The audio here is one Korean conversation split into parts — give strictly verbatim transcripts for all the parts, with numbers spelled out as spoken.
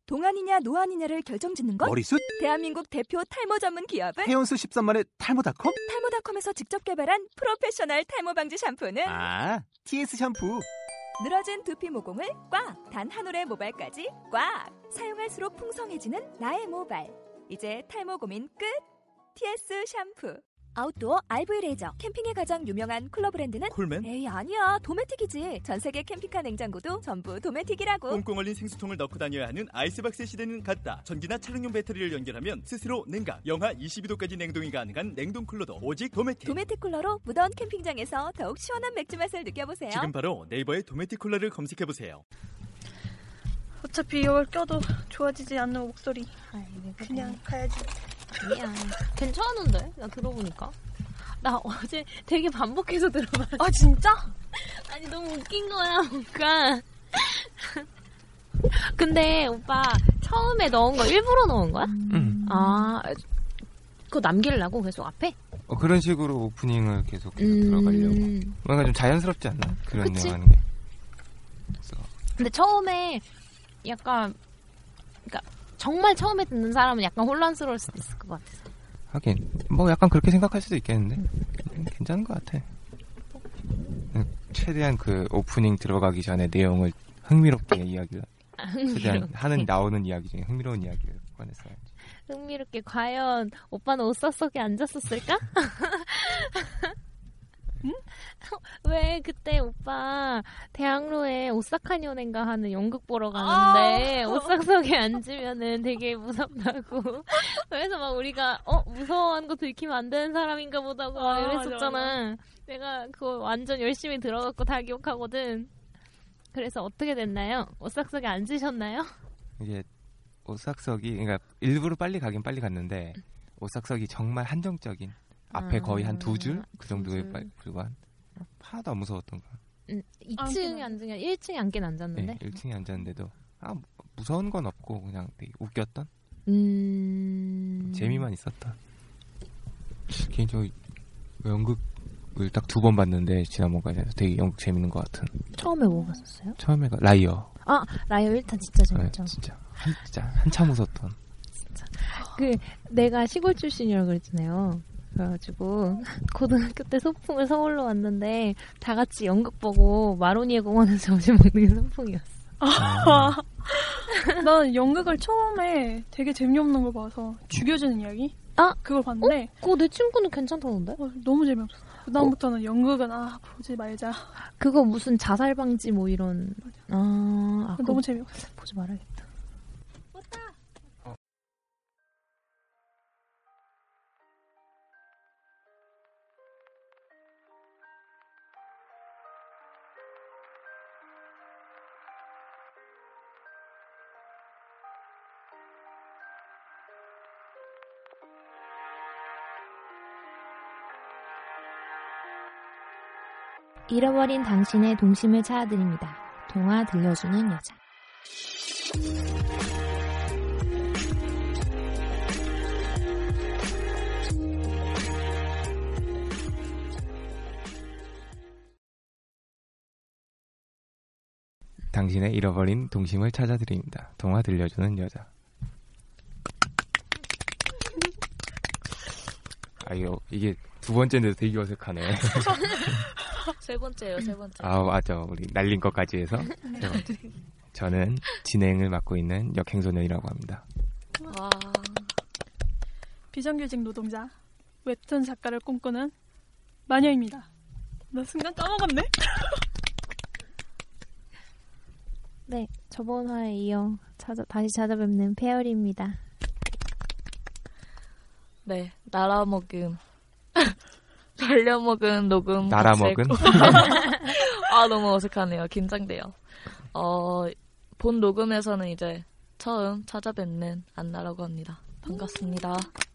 동안이냐 노안이냐를 결정짓는 것? 머리숱? 대한민국 대표 탈모 전문 기업은? 해온수 십삼 만의 탈모닷컴? 탈모닷컴에서 직접 개발한 프로페셔널 탈모 방지 샴푸는? 아, 티에스 샴푸. 늘어진 두피 모공을 꽉! 단 한 올의 모발까지 꽉! 사용할수록 풍성해지는 나의 모발. 이제 탈모 고민 끝! 티에스 샴푸. 아웃도어 알브이 레저. 캠핑에 가장 유명한 쿨러 브랜드는? 콜맨? 에이 아니야, 도메틱이지. 전세계 캠핑카 냉장고도 전부 도메틱이라고. 꽁꽁 얼린 생수통을 넣고 다녀야 하는 아이스박스 시대는 갔다. 전기나 차량용 배터리를 연결하면 스스로 냉각, 영하 이십이 도까지 냉동이 가능한 냉동 쿨러도 오직 도메틱. 도메틱 쿨러로 무더운 캠핑장에서 더욱 시원한 맥주 맛을 느껴보세요. 지금 바로 네이버에 도메틱 쿨러를 검색해보세요. 어차피 이걸 껴도 좋아지지 않는 목소리. 아이, 그냥 가야지. 미안. 괜찮은데? 나 들어보니까. 나 어제 되게 반복해서 들어봤어. 아 진짜? 아니 너무 웃긴 거야 뭔가. 근데 오빠 처음에 넣은 거 일부러 넣은 거야? 응. 아 그거 남기려고 계속 앞에? 어, 그런 식으로 오프닝을 계속, 계속 음... 들어가려고. 뭔가 좀 자연스럽지 않나? 그런 그치? 내용 하는 게. 그래서. 근데 처음에 약간 그러니까 정말 처음에 듣는 사람은 약간 혼란스러울 수도 있을 것 같아서. 하긴 뭐 약간 그렇게 생각할 수도 있겠는데 음, 괜찮은 것 같아. 최대한 그 오프닝 들어가기 전에 내용을 흥미롭게 이야기를 아, 최대한 흥미롭게. 하는 나오는 이야기 중에 흥미로운 이야기를 꺼냈어야지. 흥미롭게 과연 오빠는 옷사석에 앉았었을까? 응? 왜 그때 오빠 대학로에 오사카뇨넨가 하는 연극 보러 가는데 아~ 옷사석에 앉으면은 되게 무섭다고. 그래서 막 우리가 어 무서워하는 거 들키면 안 되는 사람인가 보다고 아, 이랬었잖아. 맞아, 맞아. 내가 그거 완전 열심히 들어갔고 다 기억하거든. 그래서 어떻게 됐나요? 옷사석에 앉으셨나요? 이게 옷삭석이 그러니까 일부러 빨리 가긴 빨리 갔는데 옷삭석이 정말 한정적인 앞에 아, 거의 한 두 줄 그 정도에 불과한 하나도 안 무서웠던 거야. 음, 이 층에 앉으냐 일 층에 앉긴 앉았는데 네, 일 층에 앉았는데도 아 무서운 건 없고 그냥 되게 웃겼던 음... 재미만 있었다. 개인적으로 연극을 딱 두 번 봤는데 지난번까지 해서 되게 연극 재밌는 것 같은. 처음에 뭐 봤었어요? 처음에가 라이어. 아 라이어 일 탄 진짜 재밌죠. 네, 진짜 한, 진짜 한참 웃었던. 진짜 그 내가 시골 출신이라고 그랬잖아요. 그래가지고 고등학교 때 소풍을 서울로 왔는데 다 같이 연극 보고 마로니에 공원에서 점심 먹는 게 소풍이었어. 아, 난 연극을 처음에 되게 재미없는 걸 봐서 죽여주는 이야기? 아 그걸 봤는데 어? 그거 내 친구는 괜찮다던데? 어, 너무 재미없어. 그 다음부터는 어? 연극은 아 보지 말자. 그거 무슨 자살 방지 뭐 이런. 맞아. 아, 아 너무 재미없어. 보지 말아야겠다. 잃어버린 당신의 동심을 찾아드립니다. 동화 들려주는 여자. 당신의 잃어버린 동심을 찾아드립니다. 동화 들려주는 여자. 아유 이게 두 번째인데도 되게 어색하네. 세 번째예요, 세 번째. 아 맞아, 우리 날린 것까지 해서 세 번째. 저는 진행을 맡고 있는 역행소년이라고 합니다. 와. 비정규직 노동자, 웹툰 작가를 꿈꾸는 마녀입니다. 나 순간 까먹었네. 네, 저번 화에 이어 찾아, 다시 찾아뵙는 페어리입니다. 네, 날아먹은 날려먹은 녹음 날아먹은? 아 너무 어색하네요. 긴장돼요. 어, 본 녹음에서는 이제 처음 찾아뵙는 안나라고 합니다. 반갑습니다.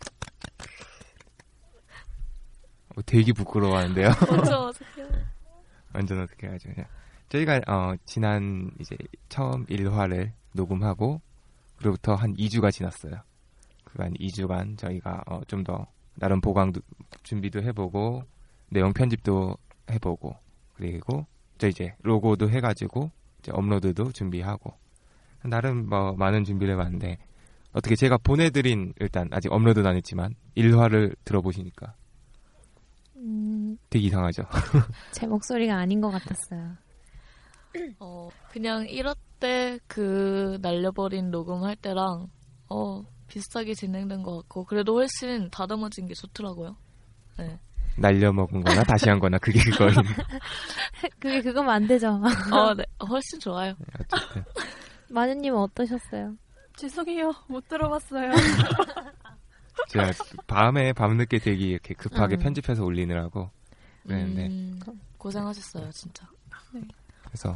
어, 되게 부끄러워하는데요. 완전 어색해요. 완전 어떻게 하죠. 저희가 어, 지난 이제 처음 일 화를 녹음하고 그로부터 한 이 주가 지났어요. 그간 이 주간 저희가 어, 좀 더 나름 보강 준비도 해보고 내용 편집도 해보고 그리고 저 이제 로고도 해가지고 이제 업로드도 준비하고 나름 뭐 많은 준비를 해봤는데 어떻게 제가 보내드린 일단 아직 업로드는 안 했지만 일 화를 들어보시니까 음, 되게 이상하죠. 제 목소리가 아닌 것 같았어요. 어, 그냥 일 화 때 그 날려버린 녹음할 때랑 어, 비슷하게 진행된 것 같고 그래도 훨씬 다듬어진 게 좋더라고요. 네. 날려먹은 거나 다시 한 거나 그게 그거인. 그게 그거면 안 되죠. 어, 네. 훨씬 좋아요. 네, 어쨌든. 마누님은 어떠셨어요? 죄송해요. 못 들어봤어요. 제가 밤에 밤늦게 되게 이렇게 급하게 음. 편집해서 올리느라고 그랬는데 음, 고생하셨어요, 진짜. 네. 그래서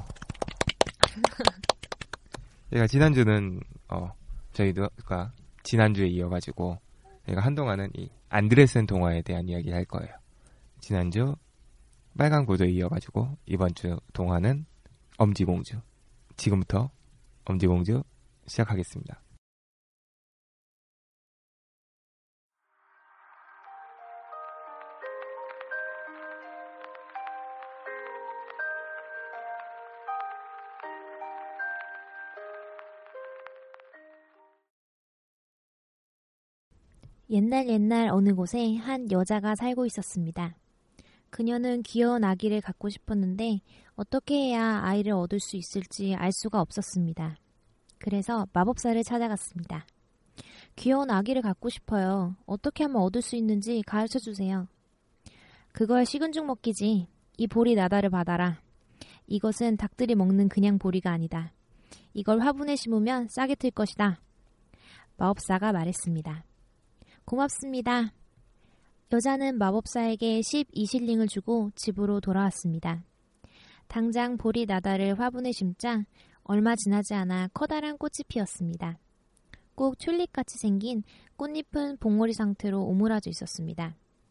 제가 지난주는 어 저희가 지난주에 이어가지고 저희가 한동안은 이 안드레센 동화에 대한 이야기를 할 거예요. 지난주 빨간 고도에 이어가지고 이번 주 동화는 엄지공주. 지금부터 엄지공주 시작하겠습니다. 옛날 옛날 어느 곳에 한 여자가 살고 있었습니다. 그녀는 귀여운 아기를 갖고 싶었는데 어떻게 해야 아이를 얻을 수 있을지 알 수가 없었습니다. 그래서 마법사를 찾아갔습니다. 귀여운 아기를 갖고 싶어요. 어떻게 하면 얻을 수 있는지 가르쳐 주세요. 그걸 식은 죽 먹기지. 이 보리 나다를 받아라. 이것은 닭들이 먹는 그냥 보리가 아니다. 이걸 화분에 심으면 싹이 틀 것이다. 마법사가 말했습니다. 고맙습니다. 여자는 마법사에게 십이 실링을 주고 집으로 돌아왔습니다. 당장 보리 나다를 화분에 심자 얼마 지나지 않아 커다란 꽃이 피었습니다. 꼭 튤립같이 생긴 꽃잎은 봉오리 상태로 오므라져 있었습니다.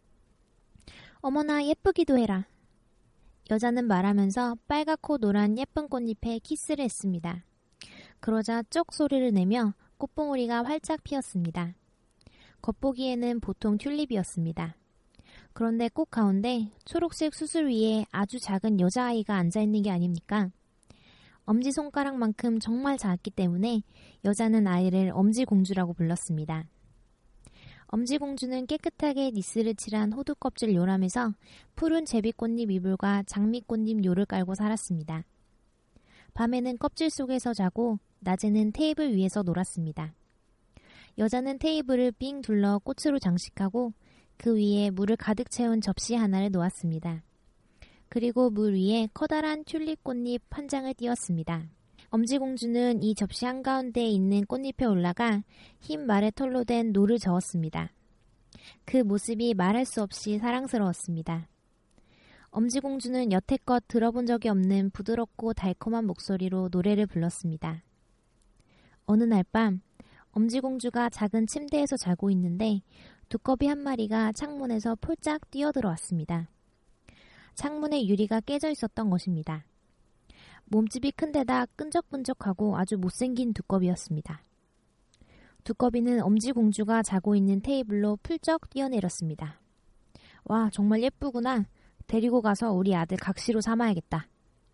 어머나 예쁘기도 해라. 여자는 말하면서 빨갛고 노란 예쁜 꽃잎에 키스를 했습니다. 그러자 쩍 소리를 내며 꽃봉오리가 활짝 피었습니다. 겉보기에는 보통 튤립이었습니다. 그런데 꽃 가운데 초록색 수술 위에 아주 작은 여자아이가 앉아있는 게 아닙니까? 엄지손가락만큼 정말 작았기 때문에 여자는 아이를 엄지공주라고 불렀습니다. 엄지공주는 깨끗하게 니스를 칠한 호두껍질 요람에서 푸른 제비꽃잎 이불과 장미꽃잎 요를 깔고 살았습니다. 밤에는 껍질 속에서 자고 낮에는 테이블 위에서 놀았습니다. 여자는 테이블을 빙 둘러 꽃으로 장식하고 그 위에 물을 가득 채운 접시 하나를 놓았습니다. 그리고 물 위에 커다란 튤립 꽃잎 한 장을 띄웠습니다. 엄지공주는 이 접시 한가운데에 있는 꽃잎에 올라가 흰 말의 털로 된 노를 저었습니다. 그 모습이 말할 수 없이 사랑스러웠습니다. 엄지공주는 여태껏 들어본 적이 없는 부드럽고 달콤한 목소리로 노래를 불렀습니다. 어느 날 밤 엄지공주가 작은 침대에서 자고 있는데 두꺼비 한 마리가 창문에서 폴짝 뛰어들어왔습니다. 창문에 유리가 깨져 있었던 것입니다. 몸집이 큰 데다 끈적끈적하고 아주 못생긴 두꺼비였습니다. 두꺼비는 엄지공주가 자고 있는 테이블로 풀쩍 뛰어내렸습니다. 와, 정말 예쁘구나. 데리고 가서 우리 아들 각시로 삼아야겠다.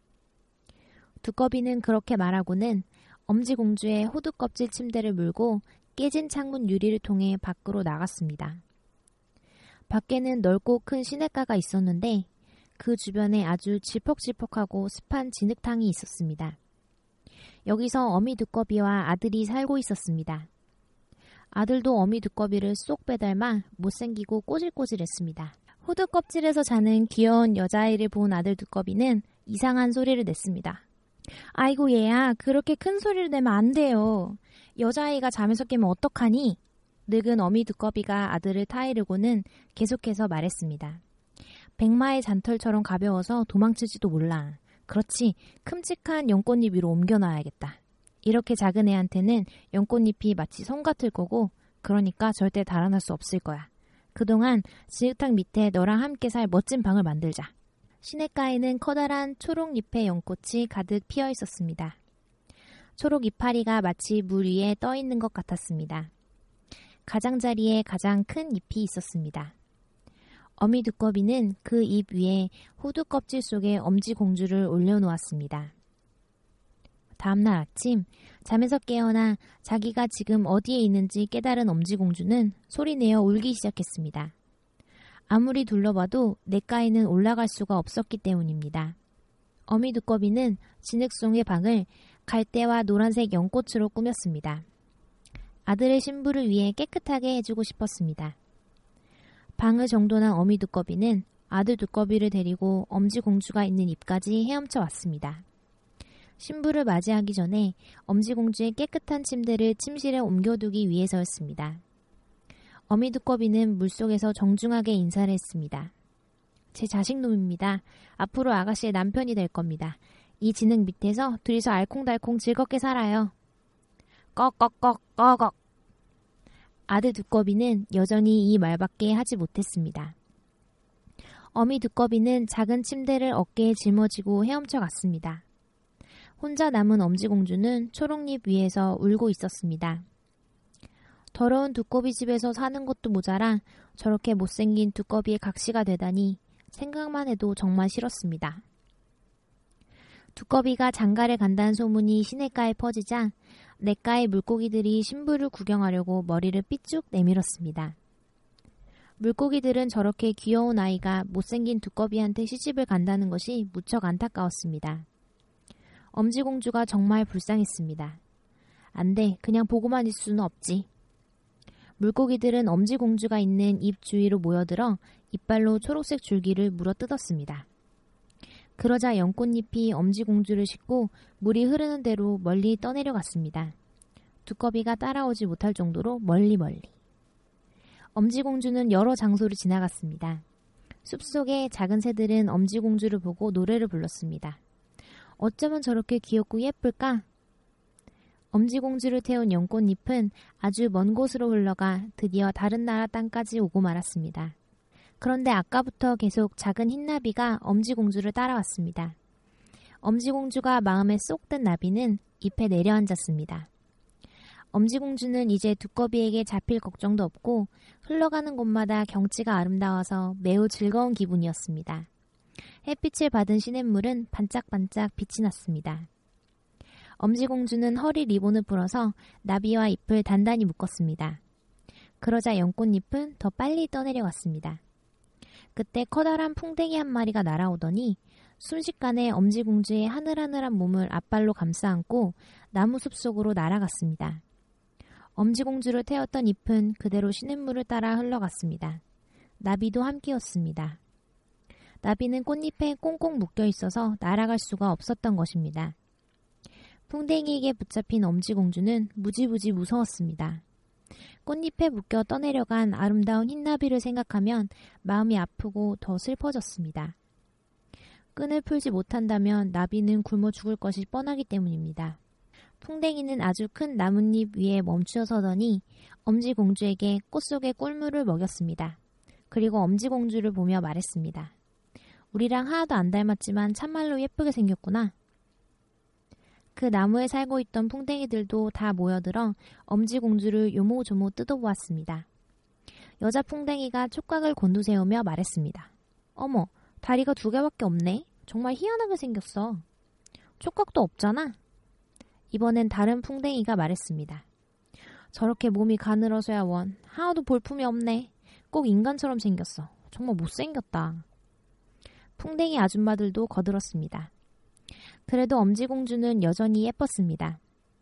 두꺼비는 그렇게 말하고는 엄지공주의 호두껍질 침대를 물고 깨진 창문 유리를 통해 밖으로 나갔습니다. 밖에는 넓고 큰 시냇가가 있었는데 그 주변에 아주 질퍽질퍽하고 습한 진흙탕이 있었습니다. 여기서 어미 두꺼비와 아들이 살고 있었습니다. 아들도 어미 두꺼비를 쏙 빼닮아 못생기고 꼬질꼬질했습니다. 호두껍질에서 자는 귀여운 여자아이를 본 아들 두꺼비는 이상한 소리를 냈습니다. 아이고 얘야, 그렇게 큰 소리를 내면 안 돼요. 여자아이가 잠에서 깨면 어떡하니? 늙은 어미 두꺼비가 아들을 타이르고는 계속해서 말했습니다. 백마의 잔털처럼 가벼워서 도망칠지도 몰라. 그렇지, 큼직한 연꽃잎 위로 옮겨놔야겠다. 이렇게 작은 애한테는 연꽃잎이 마치 성 같을 거고 그러니까 절대 달아날 수 없을 거야. 그동안 지흙탕 밑에 너랑 함께 살 멋진 방을 만들자. 시냇가에는 커다란 초록잎의 연꽃이 가득 피어 있었습니다. 초록 이파리가 마치 물 위에 떠 있는 것 같았습니다. 가장자리에 가장 큰 잎이 있었습니다. 어미 두꺼비는 그 잎 위에 호두 껍질 속에 엄지공주를 올려놓았습니다. 다음날 아침 잠에서 깨어나 자기가 지금 어디에 있는지 깨달은 엄지공주는 소리내어 울기 시작했습니다. 아무리 둘러봐도 냇가에는 올라갈 수가 없었기 때문입니다. 어미두꺼비는 진흙송의 방을 갈대와 노란색 연꽃으로 꾸몄습니다. 아들의 신부를 위해 깨끗하게 해주고 싶었습니다. 방을 정돈한 어미두꺼비는 아들 두꺼비를 데리고 엄지공주가 있는 입까지 헤엄쳐 왔습니다. 신부를 맞이하기 전에 엄지공주의 깨끗한 침대를 침실에 옮겨두기 위해서였습니다. 어미두꺼비는 물속에서 정중하게 인사를 했습니다. 제 자식놈입니다. 앞으로 아가씨의 남편이 될 겁니다. 이 진흙 밑에서 둘이서 알콩달콩 즐겁게 살아요. 꺽꺽꺽 꺼걱. 아들 두꺼비는 여전히 이 말밖에 하지 못했습니다. 어미 두꺼비는 작은 침대를 어깨에 짊어지고 헤엄쳐 갔습니다. 혼자 남은 엄지공주는 초록잎 위에서 울고 있었습니다. 더러운 두꺼비 집에서 사는 것도 모자라 저렇게 못생긴 두꺼비의 각시가 되다니 생각만 해도 정말 싫었습니다. 두꺼비가 장가를 간다는 소문이 시냇가에 퍼지자 냇가의 물고기들이 신부를 구경하려고 머리를 삐쭉 내밀었습니다. 물고기들은 저렇게 귀여운 아이가 못생긴 두꺼비한테 시집을 간다는 것이 무척 안타까웠습니다. 엄지공주가 정말 불쌍했습니다. 안 돼, 그냥 보고만 있을 수는 없지. 물고기들은 엄지공주가 있는 입 주위로 모여들어 이빨로 초록색 줄기를 물어뜯었습니다. 그러자 연꽃잎이 엄지공주를 싣고 물이 흐르는 대로 멀리 떠내려갔습니다. 두꺼비가 따라오지 못할 정도로 멀리 멀리. 엄지공주는 여러 장소를 지나갔습니다. 숲속의 작은 새들은 엄지공주를 보고 노래를 불렀습니다. 어쩌면 저렇게 귀엽고 예쁠까? 엄지공주를 태운 연꽃잎은 아주 먼 곳으로 흘러가 드디어 다른 나라 땅까지 오고 말았습니다. 그런데 아까부터 계속 작은 흰나비가 엄지공주를 따라왔습니다. 엄지공주가 마음에 쏙 든 나비는 잎에 내려앉았습니다. 엄지공주는 이제 두꺼비에게 잡힐 걱정도 없고 흘러가는 곳마다 경치가 아름다워서 매우 즐거운 기분이었습니다. 햇빛을 받은 시냇물은 반짝반짝 빛이 났습니다. 엄지공주는 허리 리본을 풀어서 나비와 잎을 단단히 묶었습니다. 그러자 연꽃잎은 더 빨리 떠내려갔습니다. 그때 커다란 풍뎅이 한 마리가 날아오더니 순식간에 엄지공주의 하늘하늘한 몸을 앞발로 감싸안고 나무 숲속으로 날아갔습니다. 엄지공주를 태웠던 잎은 그대로 시냇물을 따라 흘러갔습니다. 나비도 함께였습니다. 나비는 꽃잎에 꽁꽁 묶여 있어서 날아갈 수가 없었던 것입니다. 풍뎅이에게 붙잡힌 엄지공주는 무지무지 무서웠습니다. 꽃잎에 묶여 떠내려간 아름다운 흰나비를 생각하면 마음이 아프고 더 슬퍼졌습니다. 끈을 풀지 못한다면 나비는 굶어 죽을 것이 뻔하기 때문입니다. 풍뎅이는 아주 큰 나뭇잎 위에 멈추어 서더니 엄지공주에게 꽃 속의 꿀물을 먹였습니다. 그리고 엄지공주를 보며 말했습니다. 우리랑 하나도 안 닮았지만 참말로 예쁘게 생겼구나. 그 나무에 살고 있던 풍뎅이들도 다 모여들어 엄지공주를 요모조모 뜯어보았습니다. 여자 풍뎅이가 촉각을 곤두세우며 말했습니다. 어머, 다리가 두 개밖에 없네. 정말 희한하게 생겼어. 촉각도 없잖아. 이번엔 다른 풍뎅이가 말했습니다. 저렇게 몸이 가늘어서야 원. 하나도 볼품이 없네. 꼭 인간처럼 생겼어. 정말 못생겼다. 풍뎅이 아줌마들도 거들었습니다. 그래도 엄지공주는 여전히 예뻤습니다.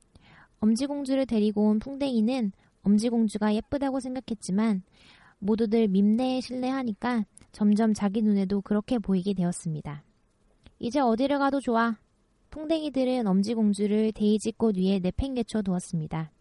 엄지공주를 데리고 온 풍뎅이는 엄지공주가 예쁘다고 생각했지만 모두들 밉네에 신뢰하니까 점점 자기 눈에도 그렇게 보이게 되었습니다. 이제 어디를 가도 좋아. 풍뎅이들은 엄지공주를 데이지꽃 위에 내팽개쳐 두었습니다.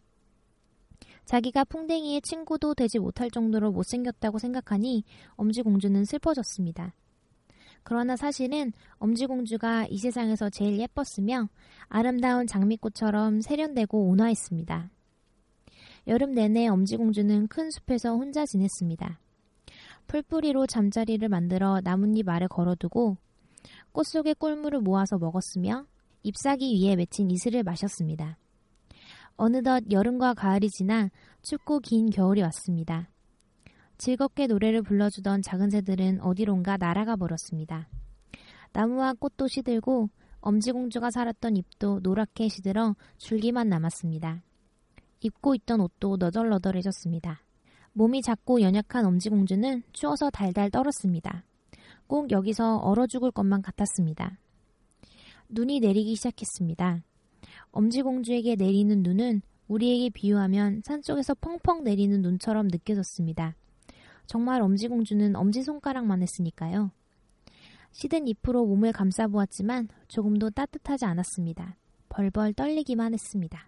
자기가 풍뎅이의 친구도 되지 못할 정도로 못생겼다고 생각하니 엄지공주는 슬퍼졌습니다. 그러나 사실은 엄지공주가 이 세상에서 제일 예뻤으며 아름다운 장미꽃처럼 세련되고 온화했습니다. 여름 내내 엄지공주는 큰 숲에서 혼자 지냈습니다. 풀뿌리로 잠자리를 만들어 나뭇잎 아래 걸어두고 꽃 속의 꿀물을 모아서 먹었으며 잎사귀 위에 맺힌 이슬을 마셨습니다. 어느덧 여름과 가을이 지나 춥고 긴 겨울이 왔습니다. 즐겁게 노래를 불러주던 작은 새들은 어디론가 날아가 버렸습니다. 나무와 꽃도 시들고 엄지공주가 살았던 잎도 노랗게 시들어 줄기만 남았습니다. 입고 있던 옷도 너덜너덜해졌습니다. 몸이 작고 연약한 엄지공주는 추워서 달달 떨었습니다. 꼭 여기서 얼어 죽을 것만 같았습니다. 눈이 내리기 시작했습니다. 엄지공주에게 내리는 눈은 우리에게 비유하면 산속에서 펑펑 내리는 눈처럼 느껴졌습니다. 정말 엄지공주는 엄지손가락만 했으니까요. 시든 잎으로 몸을 감싸보았지만 조금도 따뜻하지 않았습니다. 벌벌 떨리기만 했습니다.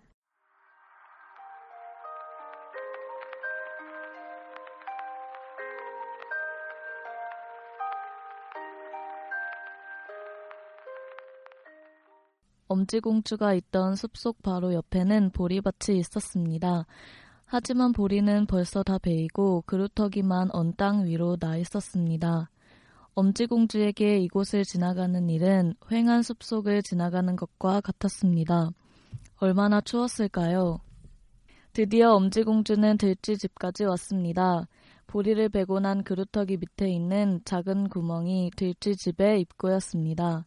엄지공주가 있던 숲속 바로 옆에는 보리밭이 있었습니다. 하지만 보리는 벌써 다 베이고 그루터기만 언 땅 위로 나 있었습니다. 엄지공주에게 이곳을 지나가는 일은 휑한 숲속을 지나가는 것과 같았습니다. 얼마나 추웠을까요? 드디어 엄지공주는 들쥐 집까지 왔습니다. 보리를 베고 난 그루터기 밑에 있는 작은 구멍이 들쥐 집의 입구였습니다.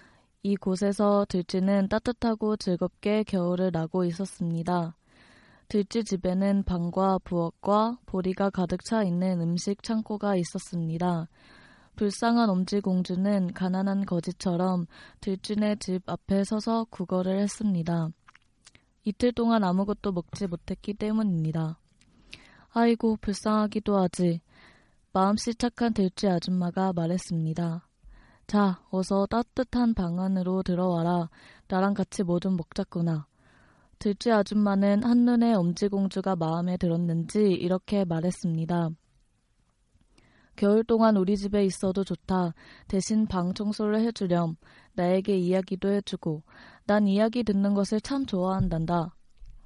이곳에서 들쥐는 따뜻하고 즐겁게 겨울을 나고 있었습니다. 들쥐 집에는 방과 부엌과 보리가 가득 차 있는 음식 창고가 있었습니다. 불쌍한 엄지공주는 가난한 거지처럼 들쥐네 집 앞에 서서 구걸을 했습니다. 이틀 동안 아무것도 먹지 못했기 때문입니다. 아이고 불쌍하기도 하지. 마음씨 착한 들쥐 아줌마가 말했습니다. 자, 어서 따뜻한 방 안으로 들어와라. 나랑 같이 뭐 좀 먹자꾸나. 들쥐 아줌마는 한눈에 엄지공주가 마음에 들었는지 이렇게 말했습니다. 겨울 동안 우리 집에 있어도 좋다. 대신 방 청소를 해주렴. 나에게 이야기도 해주고. 난 이야기 듣는 것을 참 좋아한단다.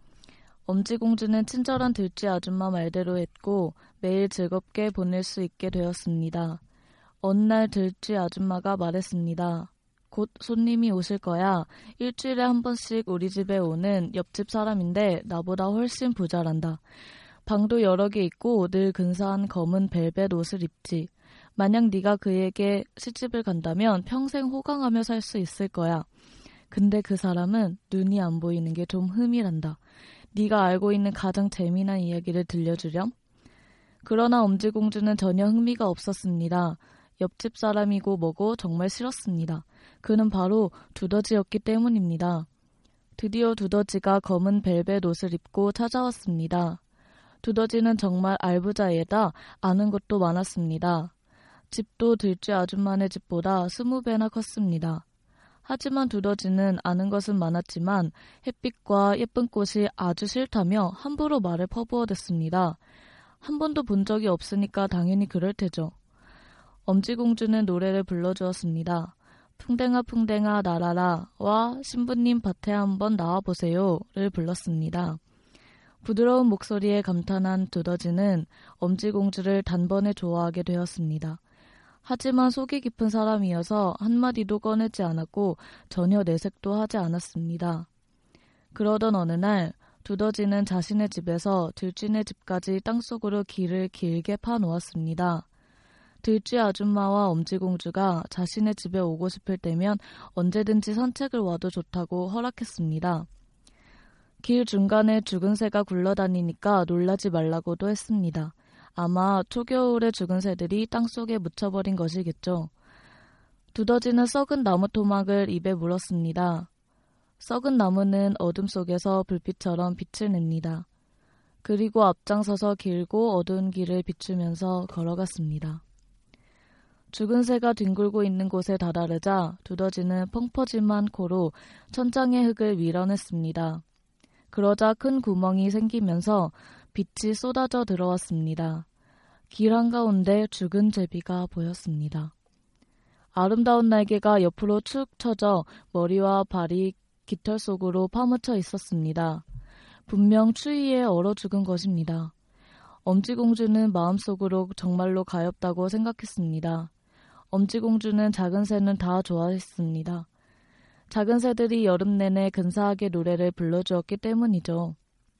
엄지공주는 친절한 들쥐 아줌마 말대로 했고 매일 즐겁게 보낼 수 있게 되었습니다. 어느 날 들쥐 아줌마가 말했습니다. 곧 손님이 오실 거야. 일주일에 한 번씩 우리 집에 오는 옆집 사람인데 나보다 훨씬 부자란다. 방도 여러 개 있고 늘 근사한 검은 벨벳 옷을 입지. 만약 네가 그에게 시집을 간다면 평생 호강하며 살 수 있을 거야. 근데 그 사람은 눈이 안 보이는 게 좀 흠이란다. 네가 알고 있는 가장 재미난 이야기를 들려주렴? 그러나 엄지공주는 전혀 흥미가 없었습니다. 옆집 사람이고 뭐고 정말 싫었습니다. 그는 바로 두더지였기 때문입니다. 드디어 두더지가 검은 벨벳 옷을 입고 찾아왔습니다. 두더지는 정말 알부자에다 아는 것도 많았습니다. 집도 들쥐 아줌마네 집보다 스무 배나 컸습니다. 하지만 두더지는 아는 것은 많았지만 햇빛과 예쁜 꽃이 아주 싫다며 함부로 말을 퍼부어댔습니다. 한 번도 본 적이 없으니까 당연히 그럴 테죠. 엄지공주는 노래를 불러주었습니다. 풍뎅아 풍뎅아 날아라와 신부님 밭에 한번 나와보세요를 불렀습니다. 부드러운 목소리에 감탄한 두더지는 엄지공주를 단번에 좋아하게 되었습니다. 하지만 속이 깊은 사람이어서 한마디도 꺼내지 않았고 전혀 내색도 하지 않았습니다. 그러던 어느 날 두더지는 자신의 집에서 들쥐네 집까지 땅속으로 길을 길게 파놓았습니다. 들쥐 아줌마와 엄지공주가 자신의 집에 오고 싶을 때면 언제든지 산책을 와도 좋다고 허락했습니다. 길 중간에 죽은 새가 굴러다니니까 놀라지 말라고도 했습니다. 아마 초겨울에 죽은 새들이 땅속에 묻혀버린 것이겠죠. 두더지는 썩은 나무 토막을 입에 물었습니다. 썩은 나무는 어둠 속에서 불빛처럼 빛을 냅니다. 그리고 앞장서서 길고 어두운 길을 비추면서 걸어갔습니다. 죽은 새가 뒹굴고 있는 곳에 다다르자 두더지는 펑퍼짐한 코로 천장의 흙을 밀어냈습니다. 그러자 큰 구멍이 생기면서 빛이 쏟아져 들어왔습니다. 길 한가운데 죽은 제비가 보였습니다. 아름다운 날개가 옆으로 축 처져 머리와 발이 깃털 속으로 파묻혀 있었습니다. 분명 추위에 얼어 죽은 것입니다. 엄지공주는 마음속으로 정말로 가엾다고 생각했습니다. 엄지공주는 작은 새는 다 좋아했습니다. 작은 새들이 여름 내내 근사하게 노래를 불러주었기 때문이죠.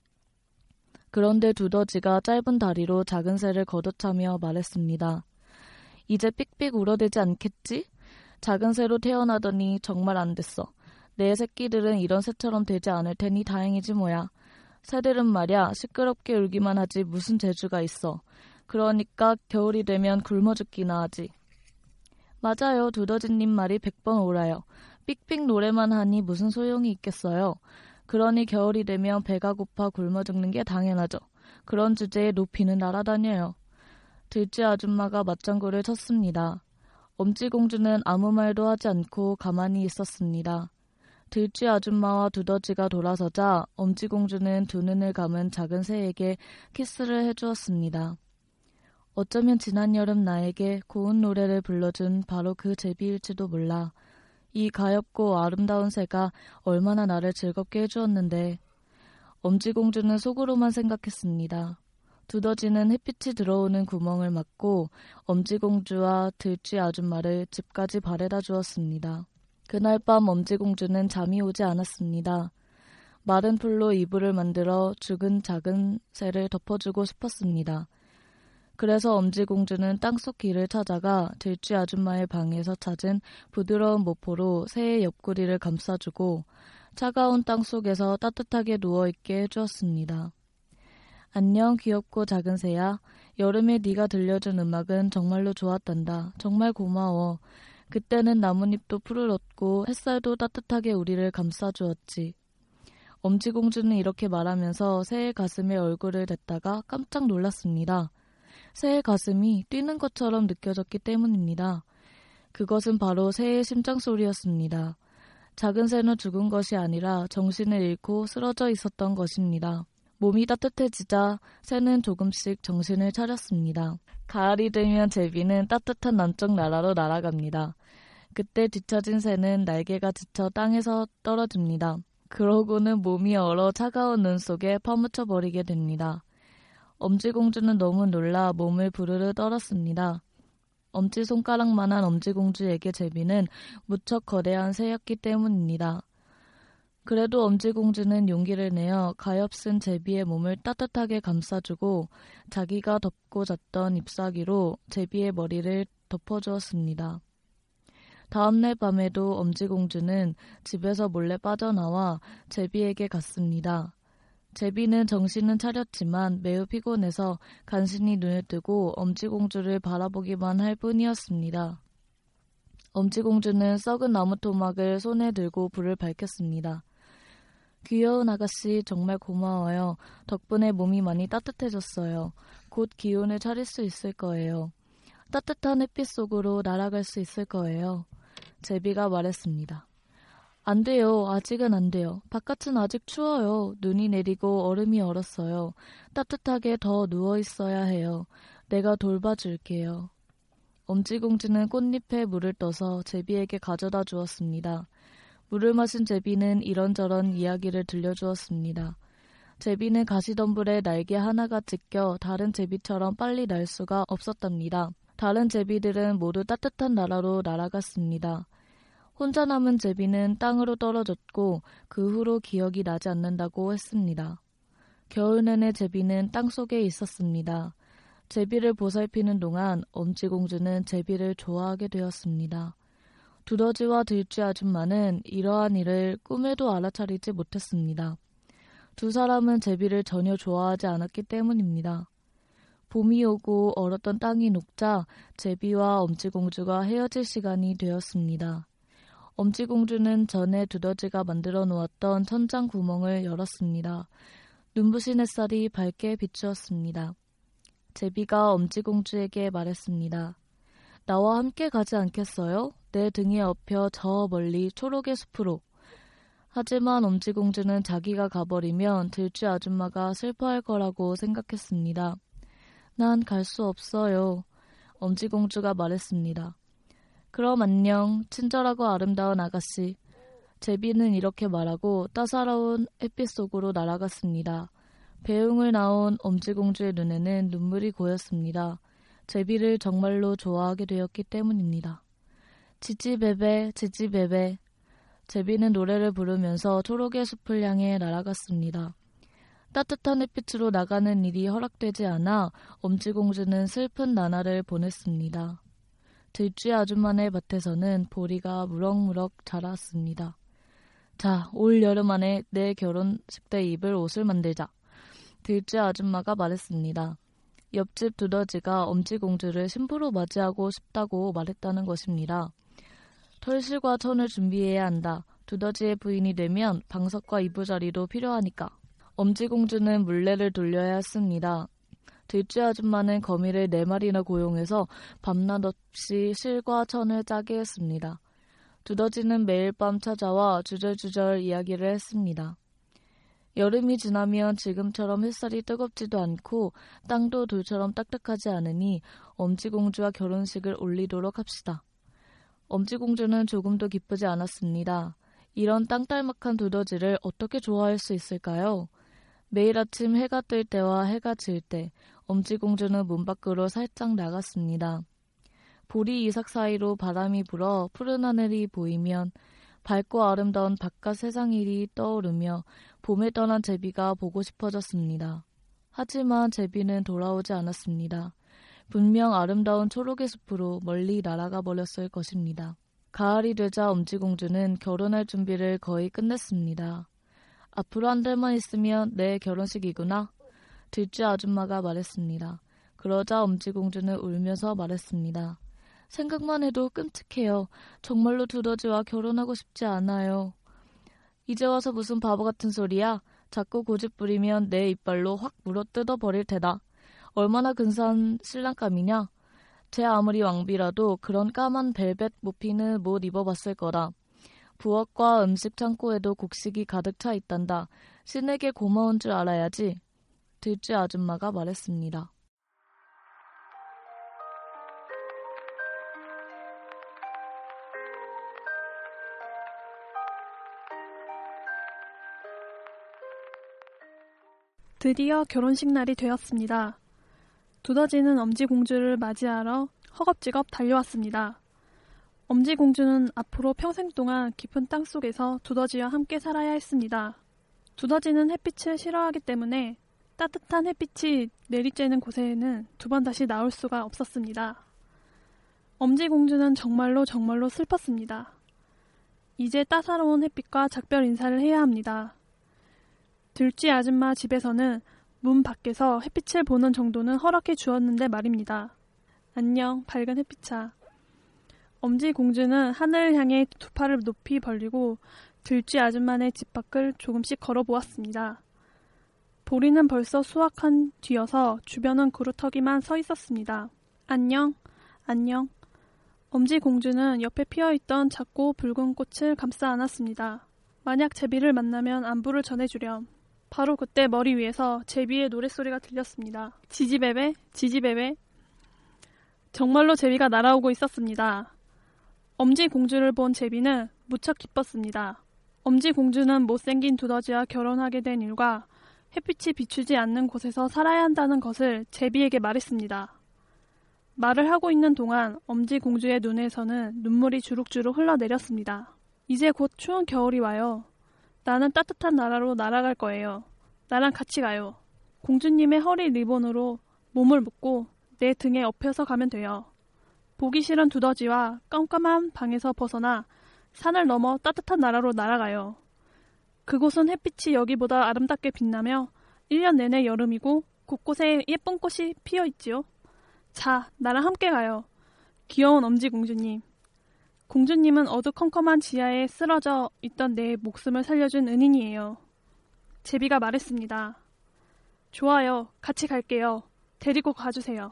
그런데 두더지가 짧은 다리로 작은 새를 걷어차며 말했습니다. 이제 삑삑 울어대지 않겠지? 작은 새로 태어나더니 정말 안 됐어. 내 새끼들은 이런 새처럼 되지 않을 테니 다행이지 뭐야. 새들은 말야 시끄럽게 울기만 하지 무슨 재주가 있어. 그러니까 겨울이 되면 굶어 죽기나 하지. 맞아요. 두더지님 말이 백 번 옳아요. 삑삑 노래만 하니 무슨 소용이 있겠어요. 그러니 겨울이 되면 배가 고파 굶어 죽는 게 당연하죠. 그런 주제에 높이는 날아다녀요. 들쥐 아줌마가 맞장구를 쳤습니다. 엄지공주는 아무 말도 하지 않고 가만히 있었습니다. 들쥐 아줌마와 두더지가 돌아서자 엄지공주는 두 눈을 감은 작은 새에게 키스를 해주었습니다. 어쩌면 지난 여름 나에게 고운 노래를 불러준 바로 그 제비일지도 몰라. 이 가엾고 아름다운 새가 얼마나 나를 즐겁게 해주었는데. 엄지공주는 속으로만 생각했습니다. 두더지는 햇빛이 들어오는 구멍을 막고 엄지공주와 들쥐 아줌마를 집까지 바래다 주었습니다. 그날 밤 엄지공주는 잠이 오지 않았습니다. 마른 풀로 이불을 만들어 죽은 작은 새를 덮어주고 싶었습니다. 그래서 엄지공주는 땅속 길을 찾아가 들쥐 아줌마의 방에서 찾은 부드러운 모포로 새의 옆구리를 감싸주고 차가운 땅속에서 따뜻하게 누워있게 해주었습니다. 안녕 귀엽고 작은 새야. 여름에 네가 들려준 음악은 정말로 좋았단다. 정말 고마워. 그때는 나뭇잎도 푸르렀고 햇살도 따뜻하게 우리를 감싸주었지. 엄지공주는 이렇게 말하면서 새의 가슴에 얼굴을 댔다가 깜짝 놀랐습니다. 새의 가슴이 뛰는 것처럼 느껴졌기 때문입니다. 그것은 바로 새의 심장소리였습니다. 작은 새는 죽은 것이 아니라 정신을 잃고 쓰러져 있었던 것입니다. 몸이 따뜻해지자 새는 조금씩 정신을 차렸습니다. 가을이 되면 제비는 따뜻한 남쪽 나라로 날아갑니다. 그때 뒤처진 새는 날개가 지쳐 땅에서 떨어집니다. 그러고는 몸이 얼어 차가운 눈 속에 파묻혀 버리게 됩니다. 엄지공주는 너무 놀라 몸을 부르르 떨었습니다. 엄지손가락만한 엄지공주에게 제비는 무척 거대한 새였기 때문입니다. 그래도 엄지공주는 용기를 내어 가엾은 제비의 몸을 따뜻하게 감싸주고 자기가 덮고 잤던 잎사귀로 제비의 머리를 덮어주었습니다. 다음날 밤에도 엄지공주는 집에서 몰래 빠져나와 제비에게 갔습니다. 제비는 정신은 차렸지만 매우 피곤해서 간신히 눈을 뜨고 엄지공주를 바라보기만 할 뿐이었습니다. 엄지공주는 썩은 나무 토막을 손에 들고 불을 밝혔습니다. 귀여운 아가씨 정말 고마워요. 덕분에 몸이 많이 따뜻해졌어요. 곧 기운을 차릴 수 있을 거예요. 따뜻한 햇빛 속으로 날아갈 수 있을 거예요. 제비가 말했습니다. 안 돼요. 아직은 안 돼요. 바깥은 아직 추워요. 눈이 내리고 얼음이 얼었어요. 따뜻하게 더 누워있어야 해요. 내가 돌봐줄게요. 엄지공주는 꽃잎에 물을 떠서 제비에게 가져다 주었습니다. 물을 마신 제비는 이런저런 이야기를 들려주었습니다. 제비는 가시덤불에 날개 하나가 찢겨 다른 제비처럼 빨리 날 수가 없었답니다. 다른 제비들은 모두 따뜻한 나라로 날아갔습니다. 혼자 남은 제비는 땅으로 떨어졌고 그 후로 기억이 나지 않는다고 했습니다. 겨울 내내 제비는 땅속에 있었습니다. 제비를 보살피는 동안 엄지공주는 제비를 좋아하게 되었습니다. 두더지와 들쥐 아줌마는 이러한 일을 꿈에도 알아차리지 못했습니다. 두 사람은 제비를 전혀 좋아하지 않았기 때문입니다. 봄이 오고 얼었던 땅이 녹자 제비와 엄지공주가 헤어질 시간이 되었습니다. 엄지공주는 전에 두더지가 만들어 놓았던 천장 구멍을 열었습니다. 눈부신 햇살이 밝게 비추었습니다. 제비가 엄지공주에게 말했습니다. 나와 함께 가지 않겠어요? 내 등에 업혀 저 멀리 초록의 숲으로. 하지만 엄지공주는 자기가 가버리면 들쥐 아줌마가 슬퍼할 거라고 생각했습니다. 난 갈 수 없어요. 엄지공주가 말했습니다. 그럼 안녕, 친절하고 아름다운 아가씨. 제비는 이렇게 말하고 따사로운 햇빛 속으로 날아갔습니다. 배웅을 나온 엄지공주의 눈에는 눈물이 고였습니다. 제비를 정말로 좋아하게 되었기 때문입니다. 지지배배, 지지배배. 제비는 노래를 부르면서 초록의 숲을 향해 날아갔습니다. 따뜻한 햇빛으로 나가는 일이 허락되지 않아 엄지공주는 슬픈 나날을 보냈습니다. 들쥐 아줌마네 밭에서는 보리가 무럭무럭 자랐습니다. 자, 올 여름 안에 내 결혼식 때 입을 옷을 만들자. 들쥐 아줌마가 말했습니다. 옆집 두더지가 엄지공주를 신부로 맞이하고 싶다고 말했다는 것입니다. 털실과 천을 준비해야 한다. 두더지의 부인이 되면 방석과 이부자리도 필요하니까. 엄지공주는 물레를 돌려야 했습니다. 들쥐 아줌마는 거미를 네 마리나 고용해서 밤낮 없이 실과 천을 짜게 했습니다. 두더지는 매일 밤 찾아와 주절주절 이야기를 했습니다. 여름이 지나면 지금처럼 햇살이 뜨겁지도 않고 땅도 돌처럼 딱딱하지 않으니 엄지공주와 결혼식을 올리도록 합시다. 엄지공주는 조금도 기쁘지 않았습니다. 이런 땅딸막한 두더지를 어떻게 좋아할 수 있을까요? 매일 아침 해가 뜰 때와 해가 질 때 엄지공주는 문 밖으로 살짝 나갔습니다. 보리 이삭 사이로 바람이 불어 푸른 하늘이 보이면 밝고 아름다운 바깥 세상일이 떠오르며 봄에 떠난 제비가 보고 싶어졌습니다. 하지만 제비는 돌아오지 않았습니다. 분명 아름다운 초록의 숲으로 멀리 날아가 버렸을 것입니다. 가을이 되자 엄지공주는 결혼할 준비를 거의 끝냈습니다. 앞으로 한 달만 있으면 내 결혼식이구나. 들쥐 아줌마가 말했습니다. 그러자 엄지공주는 울면서 말했습니다. 생각만 해도 끔찍해요. 정말로 두더지와 결혼하고 싶지 않아요. 이제 와서 무슨 바보 같은 소리야. 자꾸 고집 부리면 내 이빨로 확 물어뜯어 버릴 테다. 얼마나 근사한 신랑감이냐. 제 아무리 왕비라도 그런 까만 벨벳 모피는 못 입어봤을 거다. 부엌과 음식 창고에도 곡식이 가득 차 있단다. 신에게 고마운 줄 알아야지. 들쥐 아줌마가 말했습니다. 드디어 결혼식 날이 되었습니다. 두더지는 엄지공주를 맞이하러 허겁지겁 달려왔습니다. 엄지공주는 앞으로 평생 동안 깊은 땅속에서 두더지와 함께 살아야 했습니다. 두더지는 햇빛을 싫어하기 때문에 따뜻한 햇빛이 내리쬐는 곳에는 두 번 다시 나올 수가 없었습니다. 엄지공주는 정말로 정말로 슬펐습니다. 이제 따사로운 햇빛과 작별 인사를 해야 합니다. 들쥐 아줌마 집에서는 문 밖에서 햇빛을 보는 정도는 허락해 주었는데 말입니다. 안녕, 밝은 햇빛아. 엄지공주는 하늘을 향해 두 팔을 높이 벌리고 들쥐 아줌마네 집 밖을 조금씩 걸어보았습니다. 보리는 벌써 수확한 뒤여서 주변은 그루터기만 서 있었습니다. 안녕, 안녕. 엄지공주는 옆에 피어있던 작고 붉은 꽃을 감싸 안았습니다. 만약 제비를 만나면 안부를 전해주렴. 바로 그때 머리 위에서 제비의 노랫소리가 들렸습니다. 지지배배, 지지배배. 정말로 제비가 날아오고 있었습니다. 엄지공주를 본 제비는 무척 기뻤습니다. 엄지공주는 못생긴 두더지와 결혼하게 된 일과 햇빛이 비추지 않는 곳에서 살아야 한다는 것을 제비에게 말했습니다. 말을 하고 있는 동안 엄지공주의 눈에서는 눈물이 주룩주룩 흘러내렸습니다. 이제 곧 추운 겨울이 와요. 나는 따뜻한 나라로 날아갈 거예요. 나랑 같이 가요. 공주님의 허리 리본으로 몸을 묶고 내 등에 엎여서 가면 돼요. 보기 싫은 두더지와 깜깜한 방에서 벗어나 산을 넘어 따뜻한 나라로 날아가요. 그곳은 햇빛이 여기보다 아름답게 빛나며 일 년 내내 여름이고 곳곳에 예쁜 꽃이 피어있지요. 자, 나랑 함께 가요. 귀여운 엄지공주님. 공주님은 어두컴컴한 지하에 쓰러져 있던 내 목숨을 살려준 은인이에요. 제비가 말했습니다. 좋아요. 같이 갈게요. 데리고 가주세요.